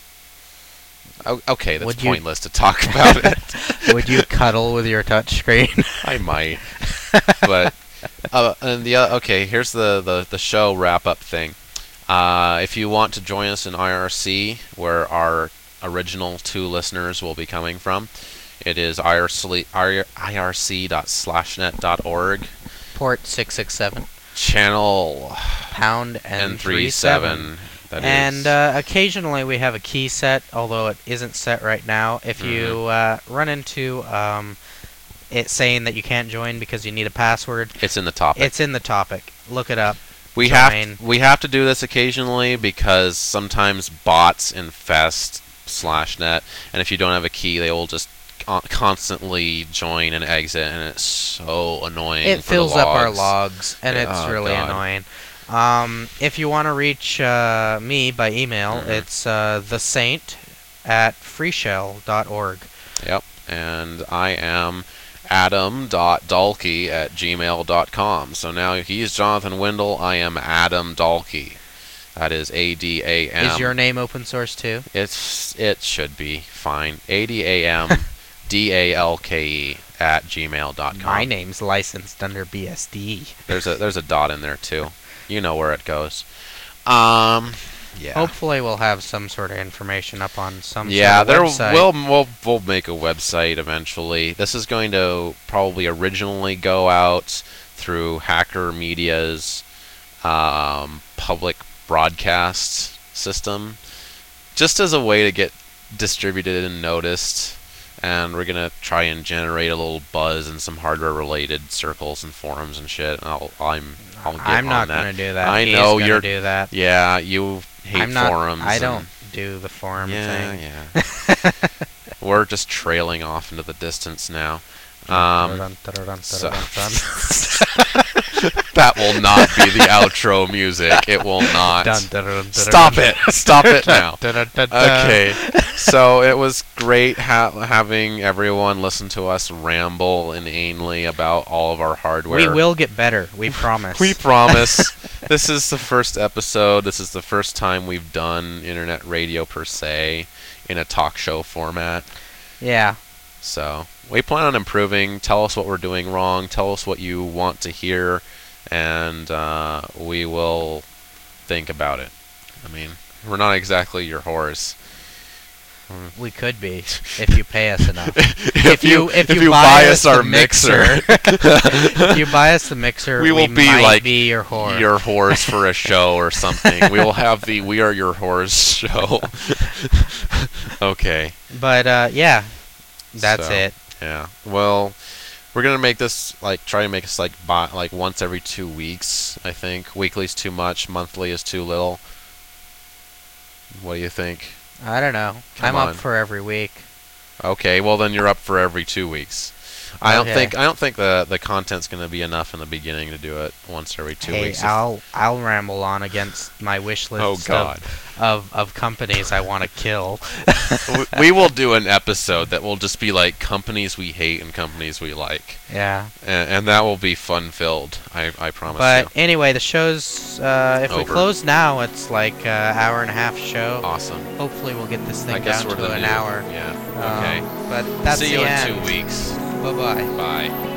O- okay, that's Would you- pointless to talk about it. Would you cuddle with your touchscreen? I might. But uh, and the uh, okay, here's the, the, the show wrap up thing. Uh, if you want to join us in I R C, where our original two listeners will be coming from, It is I R C I R C dot slashnet dot org. Port six six seven. Channel Pound N N thirty-seven. That and is. uh, occasionally we have a key set, although it isn't set right now. If Mhm. you uh, run into um, it saying that you can't join because you need a password, It's in the topic. it's in the topic. Look it up. we join. have we have to do this occasionally because sometimes bots infest slashnet, and if you don't have a key, they will just con- constantly join and exit, and it's so annoying. It for the fills up our logs. logs, and Yeah, it's oh, really God. annoying. Um, if you want to reach uh, me by email, Mhm. it's uh, the saint at freeshell dot org. Yep, and I am adam dot dalkey at gmail dot com. So now he's Jonathan Windle, I am Adam Dalkey. That is A D A M. Is your name open source too? It's it should be fine. A D A M D A L K E at gmail dot com. My name's licensed under B S D. There's a there's a dot in there too. You know where it goes. Um yeah. Hopefully, we'll have some sort of information up on some Yeah, sort there of website. we'll, we'll we'll make a website eventually. This is going to probably originally go out through Hacker Media's um, public broadcast system, just as a way to get distributed and noticed. And we're gonna try and generate a little buzz in some hardware-related circles and forums and shit. And I'll I'm I'll get I'm on not that. gonna do that. I He's know gonna you're. do that. Yeah, you hate I'm not. forums. I and- don't do the forum Yeah, thing. yeah. We're just trailing off into the distance now. Um, Dun, dun, dun, dun, so- dun, dun. that will not be the outro music. It will not. Dun, dun, dun, dun, Stop dun. it. Stop it now. Dun, dun, dun, dun. Okay. So it was great ha- having everyone listen to us ramble inanely about all of our hardware. We will get better. We promise. We promise. This is the first episode. This is the first time we've done internet radio per se in a talk show format. Yeah. So we plan on improving. Tell us what we're doing wrong. Tell us what you want to hear, and uh, we will think about it. I mean, we're not exactly your whores. We could be if you pay us enough. if, you- you if if you you buy buy us us our the mixer, If you buy us the mixer, We will be might like be your whore. your whores for a show or something. We will have the We Are Your Whores show. Okay. But uh, yeah, that's So, it. Yeah. Well, we're gonna make this like try to make this like bi- like once every two weeks. I think weekly's too much. Monthly is too little. What do you think? I don't know. Come I'm on. up for every week. Okay. Well, then you're up for every two weeks. I don't Okay. think I don't think the the content's gonna be enough in the beginning to do it once every two hey, weeks. If- I'll I'll ramble on against my wish list oh God. Of, of of companies I want to kill. W- we will do an episode that will just be like companies we hate and companies we like, Yeah. and, and that will be fun filled. I I promise But you. anyway, the show's uh, if we Over. close now, it's like an hour and a half show. Awesome. Hopefully, we'll get this thing I guess down we're to the an new- hour. Yeah. Um, Okay. but that's See the you end. in two weeks. Bye bye. Bye.